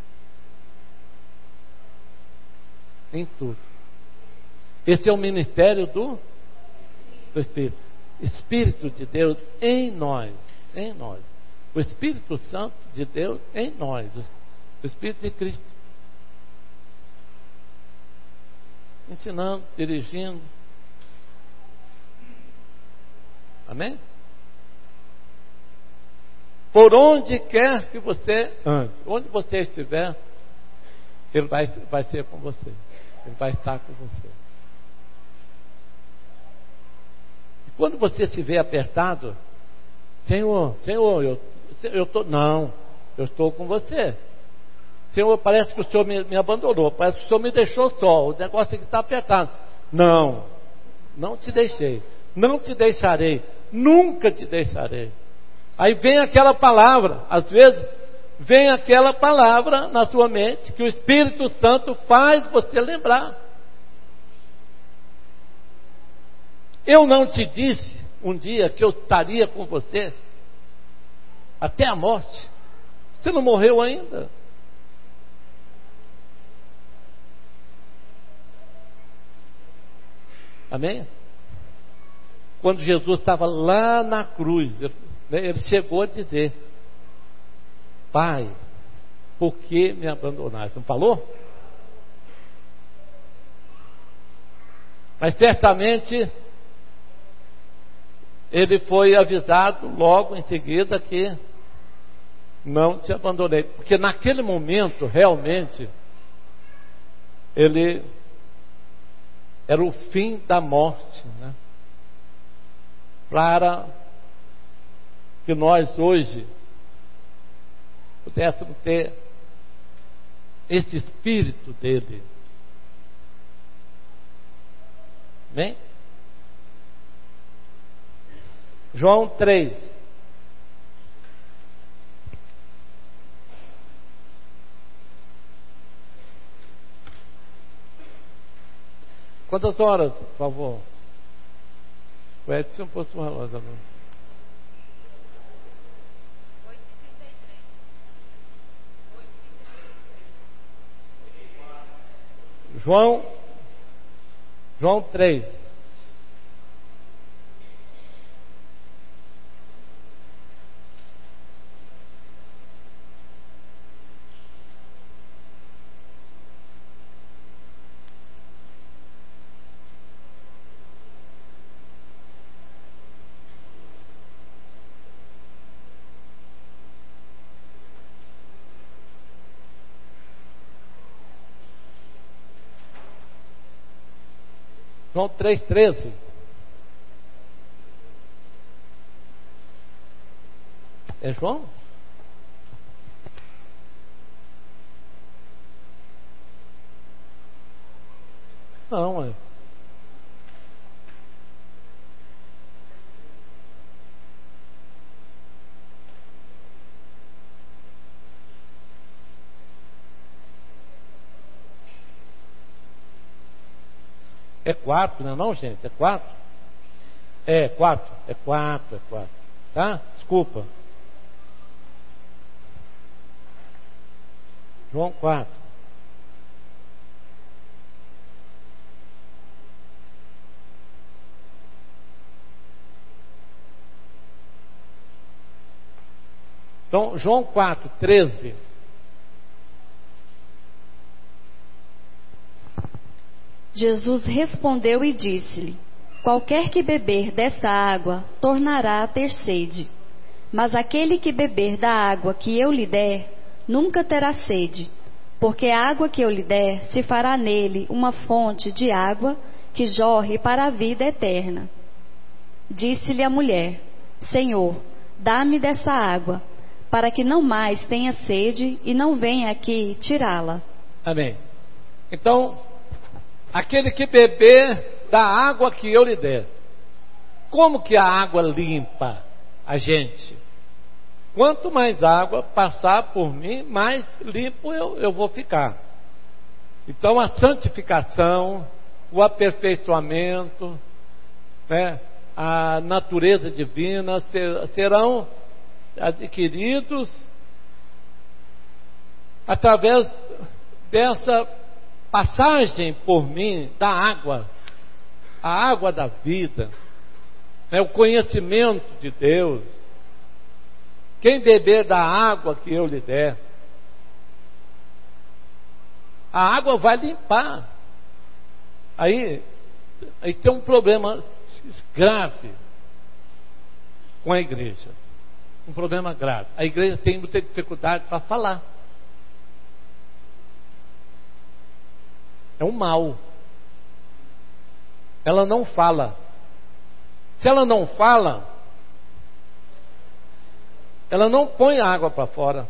Em tudo. Esse é o ministério do Espírito. Espírito de Deus em nós. Em nós. O Espírito Santo de Deus em nós. O Espírito de Cristo. Ensinando, dirigindo. Amém? Por onde quer que você ande, onde você estiver, Ele vai ser com você. Ele vai estar com você. E quando você se vê apertado, Senhor, eu estou com você. Senhor, parece que o Senhor me abandonou, parece que o Senhor me deixou só, o negócio aqui está apertado. Não te deixei, não te deixarei, nunca te deixarei. Aí vem aquela palavra, às vezes vem aquela palavra na sua mente, que o Espírito Santo faz você lembrar. Eu não te disse um dia que eu estaria com você até a morte? Você não morreu ainda? Amém? Quando Jesus estava lá na cruz, ele chegou a dizer: Pai, por que me abandonaste? Não falou? Mas certamente ele foi avisado logo em seguida que não te abandonei, porque naquele momento realmente ele era o fim da morte, né? Para que nós hoje pudéssemos ter esse espírito dele. Amém? João 3. Quantas horas, por favor? O Edson postou uma relógio agora. 8h33. João 3. João 3,13. É João? Não, é. É 4, não é não, gente? É 4? É 4. É 4. Tá? Desculpa. João 4. Então, João 4:13. Jesus respondeu e disse-lhe: Qualquer que beber desta água tornará a ter sede, mas aquele que beber da água que eu lhe der nunca terá sede, porque a água que eu lhe der se fará nele uma fonte de água que jorre para a vida eterna. Disse-lhe a mulher: Senhor, dá-me dessa água, para que não mais tenha sede e não venha aqui tirá-la. Amém. Então, aquele que beber da água que eu lhe der. Como que a água limpa a gente? Quanto mais água passar por mim, mais limpo eu vou ficar. Então a santificação, o aperfeiçoamento, né, a natureza divina serão adquiridos através dessa passagem por mim da água, a água da vida, né, o conhecimento de Deus. Quem beber da água que eu lhe der, a água vai limpar. Aí tem um problema grave com a igreja. Um problema grave. A igreja tem muita dificuldade para falar. É um mal. Ela não fala. Se ela não fala, ela não põe a água para fora.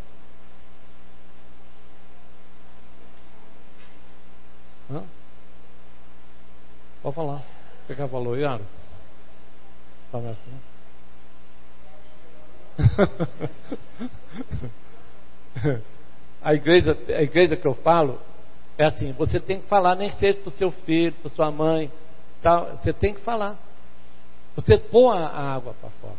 Hã? Pode falar. O que ela falou, Iara? Fala assim. A igreja que eu falo é assim: você tem que falar, nem seja para o seu filho, para sua mãe, tal, você tem que falar. Você põe a água para fora.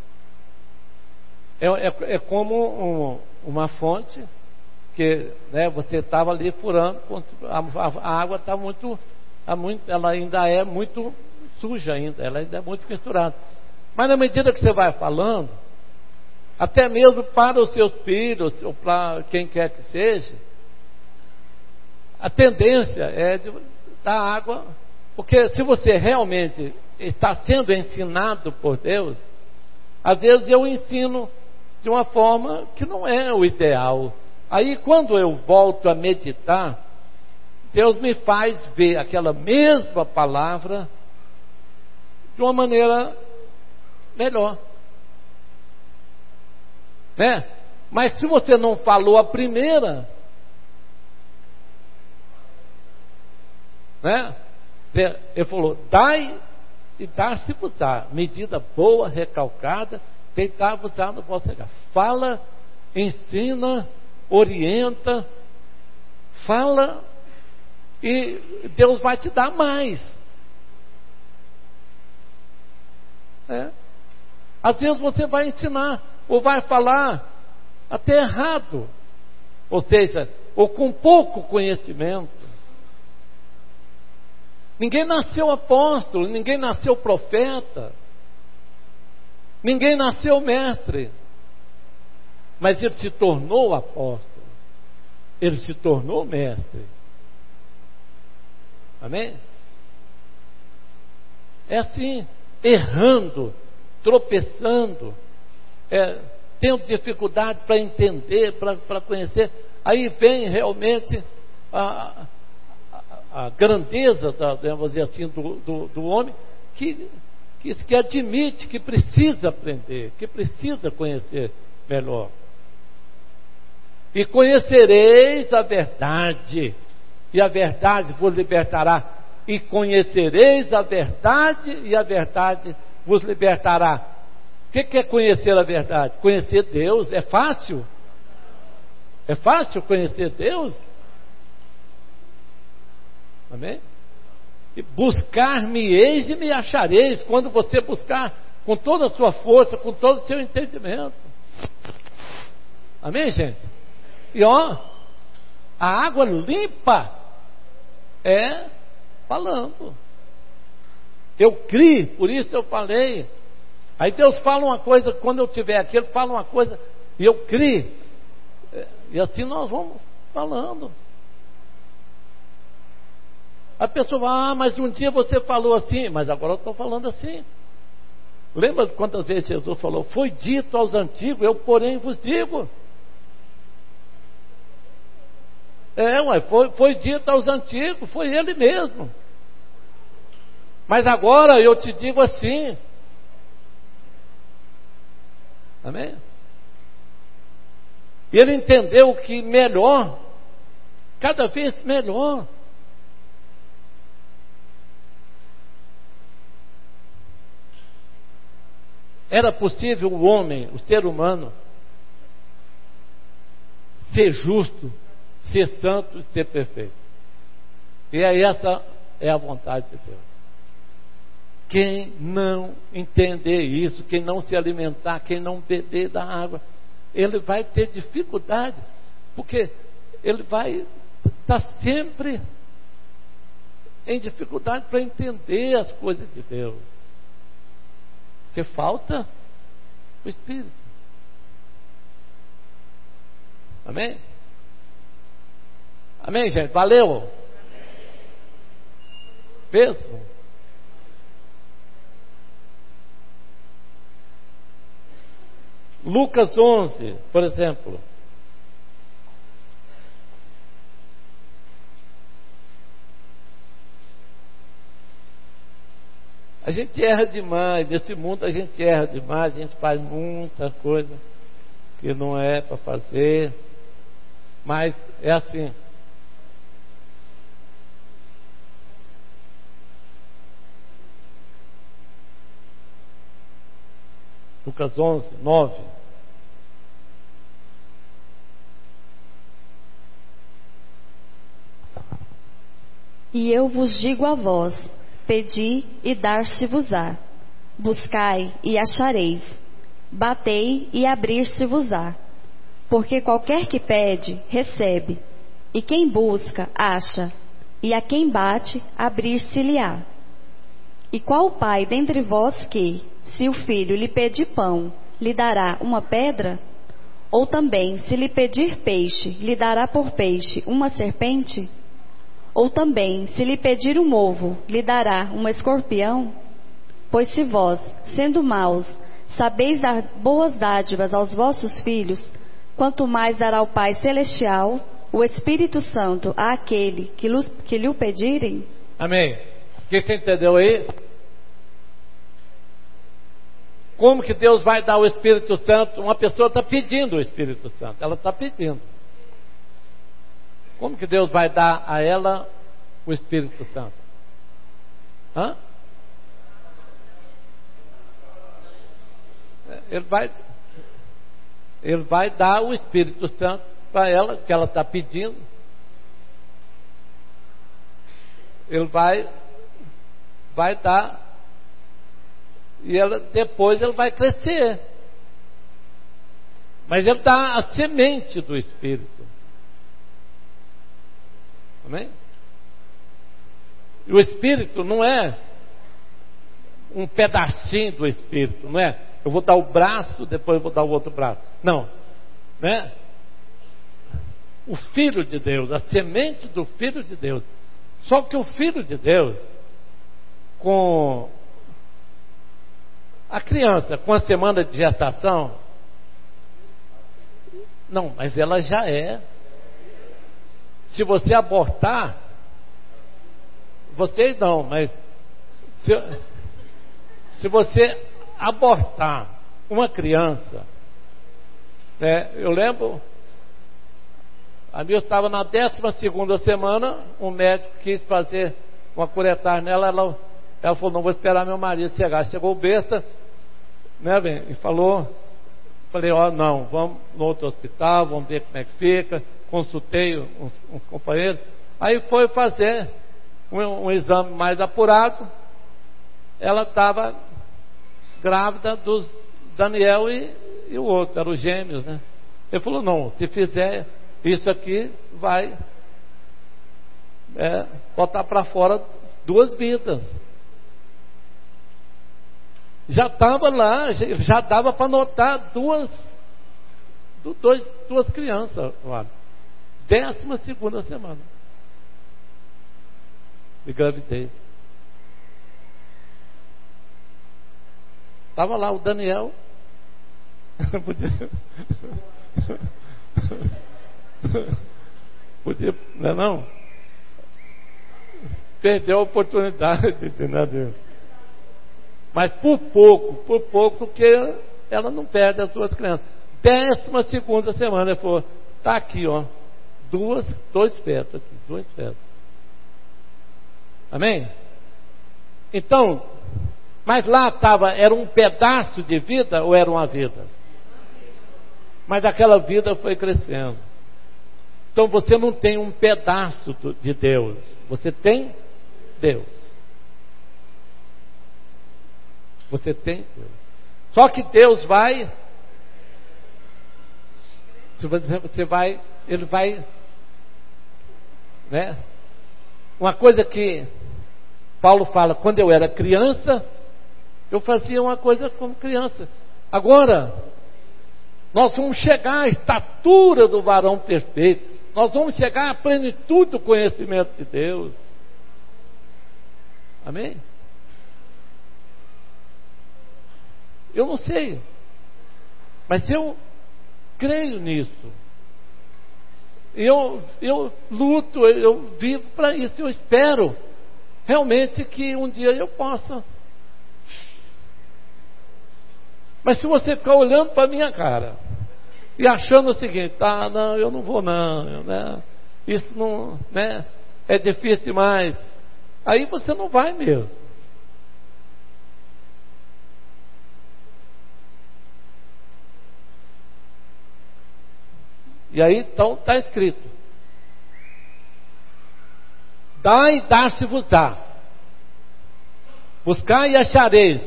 É como uma fonte que, né, você estava ali furando, a água está ela ainda é muito suja ela ainda é muito misturada. Mas na medida que você vai falando, até mesmo para os seus filhos, ou para quem quer que seja, a tendência é de dar água, porque se você realmente está sendo ensinado por Deus, às vezes eu ensino de uma forma que não é o ideal. Aí quando eu volto a meditar, Deus me faz ver aquela mesma palavra de uma maneira melhor, né? Mas se você não falou a primeira, né? Ele falou: dai e dar-se-vos-á, medida boa, recalcada, deitar-vos-á no vosso lugar. Fala, ensina, orienta, fala, e Deus vai te dar mais. Às vezes você vai ensinar, ou vai falar até errado, ou seja, ou com pouco conhecimento. Ninguém nasceu apóstolo, ninguém nasceu profeta, ninguém nasceu mestre, mas ele se tornou apóstolo, ele se tornou mestre. Amém? É assim, errando, tropeçando, tendo dificuldade para entender, para conhecer. Aí vem realmente a grandeza, vamos dizer assim, do homem, que admite que precisa aprender, que precisa conhecer melhor. E conhecereis a verdade, e a verdade vos libertará. E conhecereis a verdade, e a verdade vos libertará. O que é conhecer a verdade? Conhecer Deus. É fácil? É fácil conhecer Deus? Amém? E buscar-me-eis e me achareis, quando você buscar com toda a sua força, com todo o seu entendimento. Amém, gente? E a água limpa é falando. Eu criei, por isso eu falei. Aí Deus fala uma coisa, quando eu estiver aqui, Ele fala uma coisa, e eu criei. E assim nós vamos falando. A pessoa fala: mas um dia você falou assim, mas agora eu estou falando assim. Lembra de quantas vezes Jesus falou: foi dito aos antigos, eu porém vos digo. Foi dito aos antigos, foi Ele mesmo. Mas agora eu te digo assim. Amém? E ele entendeu que melhor, cada vez melhor. Era possível o homem, o ser humano, ser justo, ser santo e ser perfeito. E essa é a vontade de Deus. Quem não entender isso, quem não se alimentar, quem não beber da água, ele vai ter dificuldade, porque ele vai estar sempre em dificuldade para entender as coisas de Deus. Porque falta o Espírito. Amém? Amém, gente? Valeu? Mesmo? Lucas 11, por exemplo. A gente erra demais, nesse mundo a gente erra demais, a gente faz muita coisa que não é para fazer, mas é assim. Lucas 11, 9. E eu vos digo a vós: pedi e dar-se-vos-á, buscai e achareis, batei e abrir-se-vos-á. Porque qualquer que pede, recebe, e quem busca, acha, e a quem bate, abrir-se-lhe-á. E qual pai dentre vós que, se o filho lhe pedir pão, lhe dará uma pedra? Ou também, se lhe pedir peixe, lhe dará por peixe uma serpente? Ou também, se lhe pedir um ovo, lhe dará um escorpião? Pois se vós, sendo maus, sabeis dar boas dádivas aos vossos filhos, quanto mais dará o Pai Celestial, o Espírito Santo, àquele que lhe o pedirem? Amém. O que você entendeu aí? Como que Deus vai dar o Espírito Santo? Uma pessoa está pedindo o Espírito Santo, ela está pedindo. Como que Deus vai dar a ela o Espírito Santo? Hã? Ele vai dar o Espírito Santo para ela, que ela está pedindo. Ele vai dar, e depois ele vai crescer. Mas ele dá a semente do Espírito. Amém? E o Espírito não é um pedacinho do Espírito, não é? Eu vou dar o braço, depois eu vou dar o outro braço. Não, né? O Filho de Deus, a semente do Filho de Deus. Só que o Filho de Deus, com a criança, com a semana de gestação, não, mas ela já é. Se você abortar, vocês não, mas se você abortar uma criança, eu lembro, a minha estava na 12ª semana, um médico quis fazer uma curetagem nela, ela falou, não vou esperar meu marido chegar. Chegou o besta, né, bem, e falei, não, vamos no outro hospital, vamos ver como é que fica. Consultei uns companheiros, aí foi fazer um exame mais apurado. Ela estava grávida dos Daniel e o outro, eram os gêmeos, né? Ele falou, não, se fizer isso aqui, vai botar para fora 2 vidas. Já estava lá, já dava para notar duas crianças lá. 12ª semana de gravidez. Estava lá o Daniel. Podia, não? Perdeu a oportunidade de nada. Mas por pouco que ela não perde as 2 crianças. 12ª semana, ele falou, está aqui, ó. 2 fetos aqui, 2 fetos. Amém? Então, mas lá era um pedaço de vida ou era uma vida? Mas aquela vida foi crescendo. Então você não tem um pedaço de Deus, você tem Deus. Você tem Deus. Só que Deus ele vai, né? Uma coisa que Paulo fala, quando eu era criança, eu fazia uma coisa como criança. Agora, nós vamos chegar à estatura do varão perfeito. Nós vamos chegar à plenitude do conhecimento de Deus. Amém? Eu não sei, mas eu creio nisso. Eu luto, eu vivo para isso. Eu espero realmente que um dia eu possa Mas se você ficar olhando para a minha cara e achando o seguinte, não, eu não vou não, né? Isso não, né? É difícil demais. Aí você não vai mesmo. E aí então está escrito: dai e dar-se-vos-á, buscai e achareis,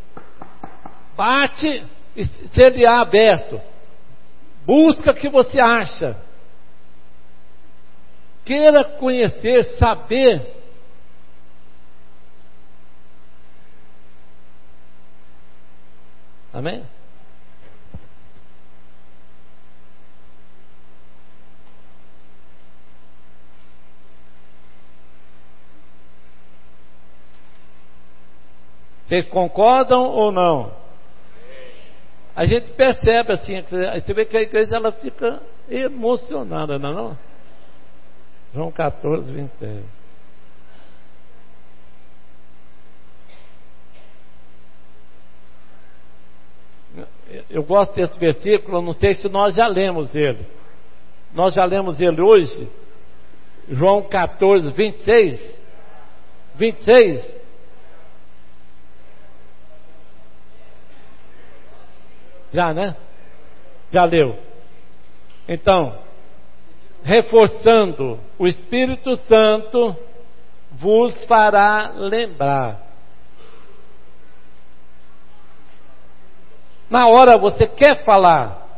bate e ser-lhe-á aberto, busca que você acha. Queira conhecer, saber. Amém? Vocês concordam ou não? A gente percebe assim, você vê que a igreja ela fica emocionada, não é não? João 14, 26. Eu gosto desse versículo, não sei se nós já lemos ele. Nós já lemos ele hoje? João 14, 26. 26. Já, né? Já leu. Então, reforçando, o Espírito Santo vos fará lembrar. Na hora você quer falar.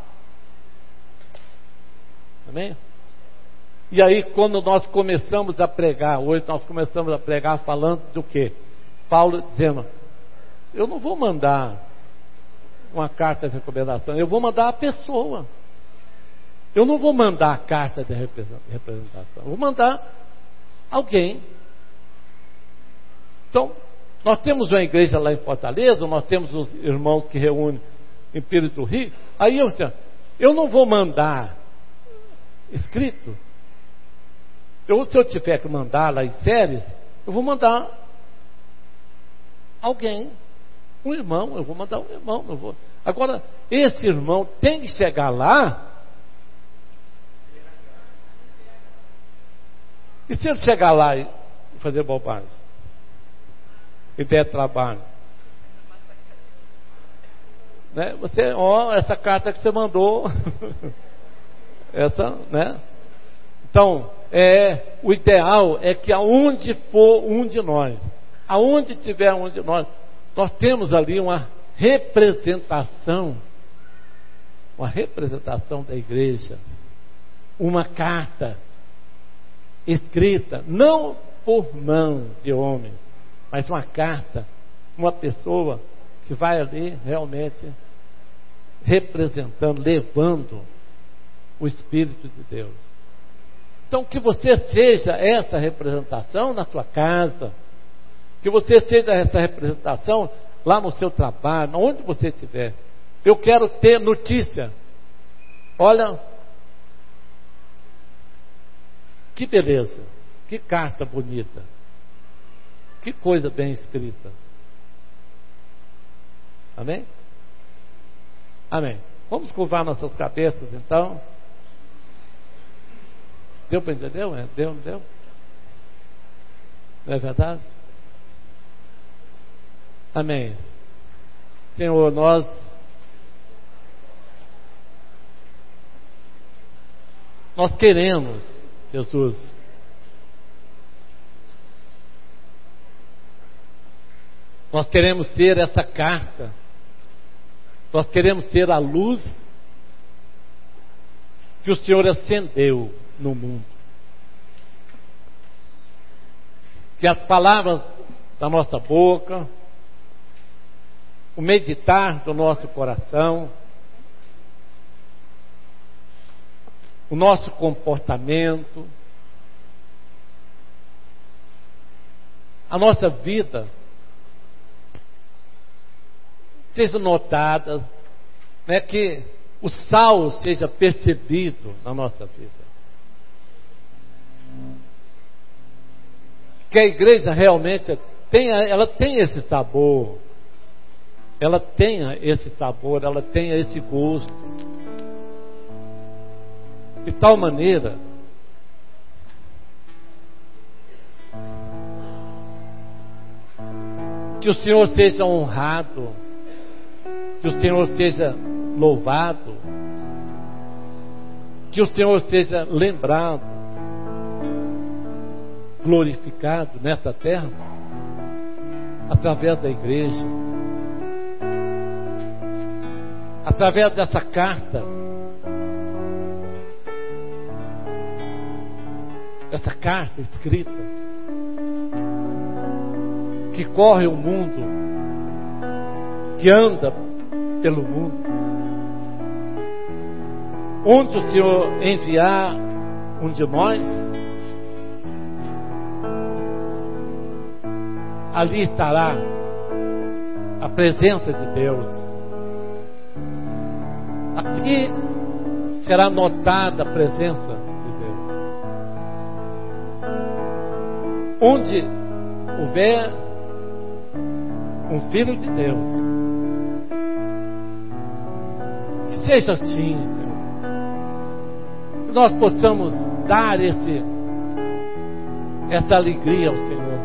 Amém? E aí quando nós começamos a pregar, hoje nós começamos a pregar falando do quê? Paulo dizendo, eu não vou mandar uma carta de recomendação, eu vou mandar a pessoa. Eu não vou mandar a carta de representação, eu vou mandar alguém. Então, nós temos uma igreja lá em Fortaleza, nós temos os irmãos que reúnem em Pires do Rio. Aí eu não vou mandar escrito. Se eu tiver que mandar lá em séries, eu vou mandar alguém. Um irmão, eu vou mandar um irmão. Eu vou. Agora, esse irmão tem que chegar lá. E se ele chegar lá e fazer bobagem? E der trabalho? Né? Você, essa carta que você mandou. Essa, né? Então, o ideal é que aonde for um de nós, aonde tiver um de nós, nós temos ali uma representação da igreja, uma carta escrita, não por mão de homem, mas uma carta, uma pessoa que vai ali realmente representando, levando o Espírito de Deus. Então que você seja essa representação na sua casa, que você seja essa representação lá no seu trabalho, onde você estiver. Eu quero ter notícia. Olha, que beleza, que carta bonita, que coisa bem escrita. Amém? Amém. Vamos curvar nossas cabeças então. Deu para entender? Deu, não deu? Não é verdade? Amém. Senhor, nós queremos, Jesus, nós queremos ter essa carta, nós queremos ter a luz que o Senhor acendeu no mundo. Que as palavras da nossa boca, o meditar do nosso coração, o nosso comportamento, a nossa vida seja notada, né, que o sal seja percebido na nossa vida. Que a igreja realmente ela tem esse sabor, ela tenha esse sabor, ela tenha esse gosto. De tal maneira que o Senhor seja honrado, que o Senhor seja louvado, que o Senhor seja lembrado, glorificado nesta terra, através da igreja, através dessa carta, essa carta escrita, que corre o mundo, que anda pelo mundo, onde o Senhor enviar um de nós, ali estará a presença de Deus. Ali será notada a presença de Deus. Onde houver um Filho de Deus, que seja assim, Senhor, que nós possamos dar essa alegria ao Senhor,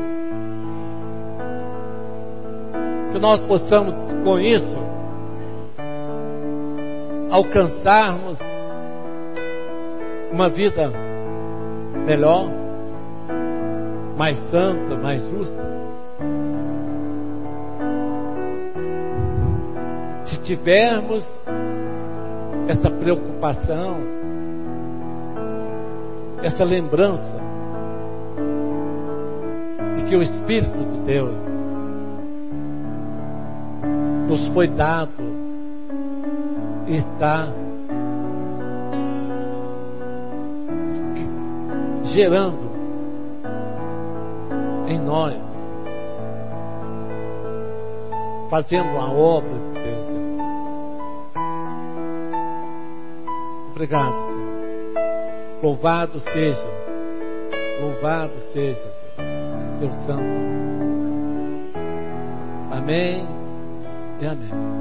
que nós possamos com isso alcançarmos uma vida melhor, mais santa, mais justa. Se tivermos essa preocupação, essa lembrança de que o Espírito de Deus nos foi dado e está gerando em nós, fazendo a obra de Deus. Obrigado, Senhor. Louvado seja Teu santo nome. Amém e amém.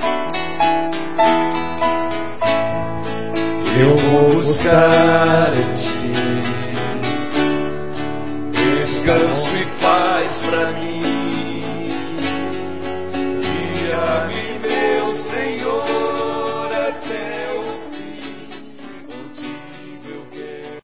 Eu vou buscar em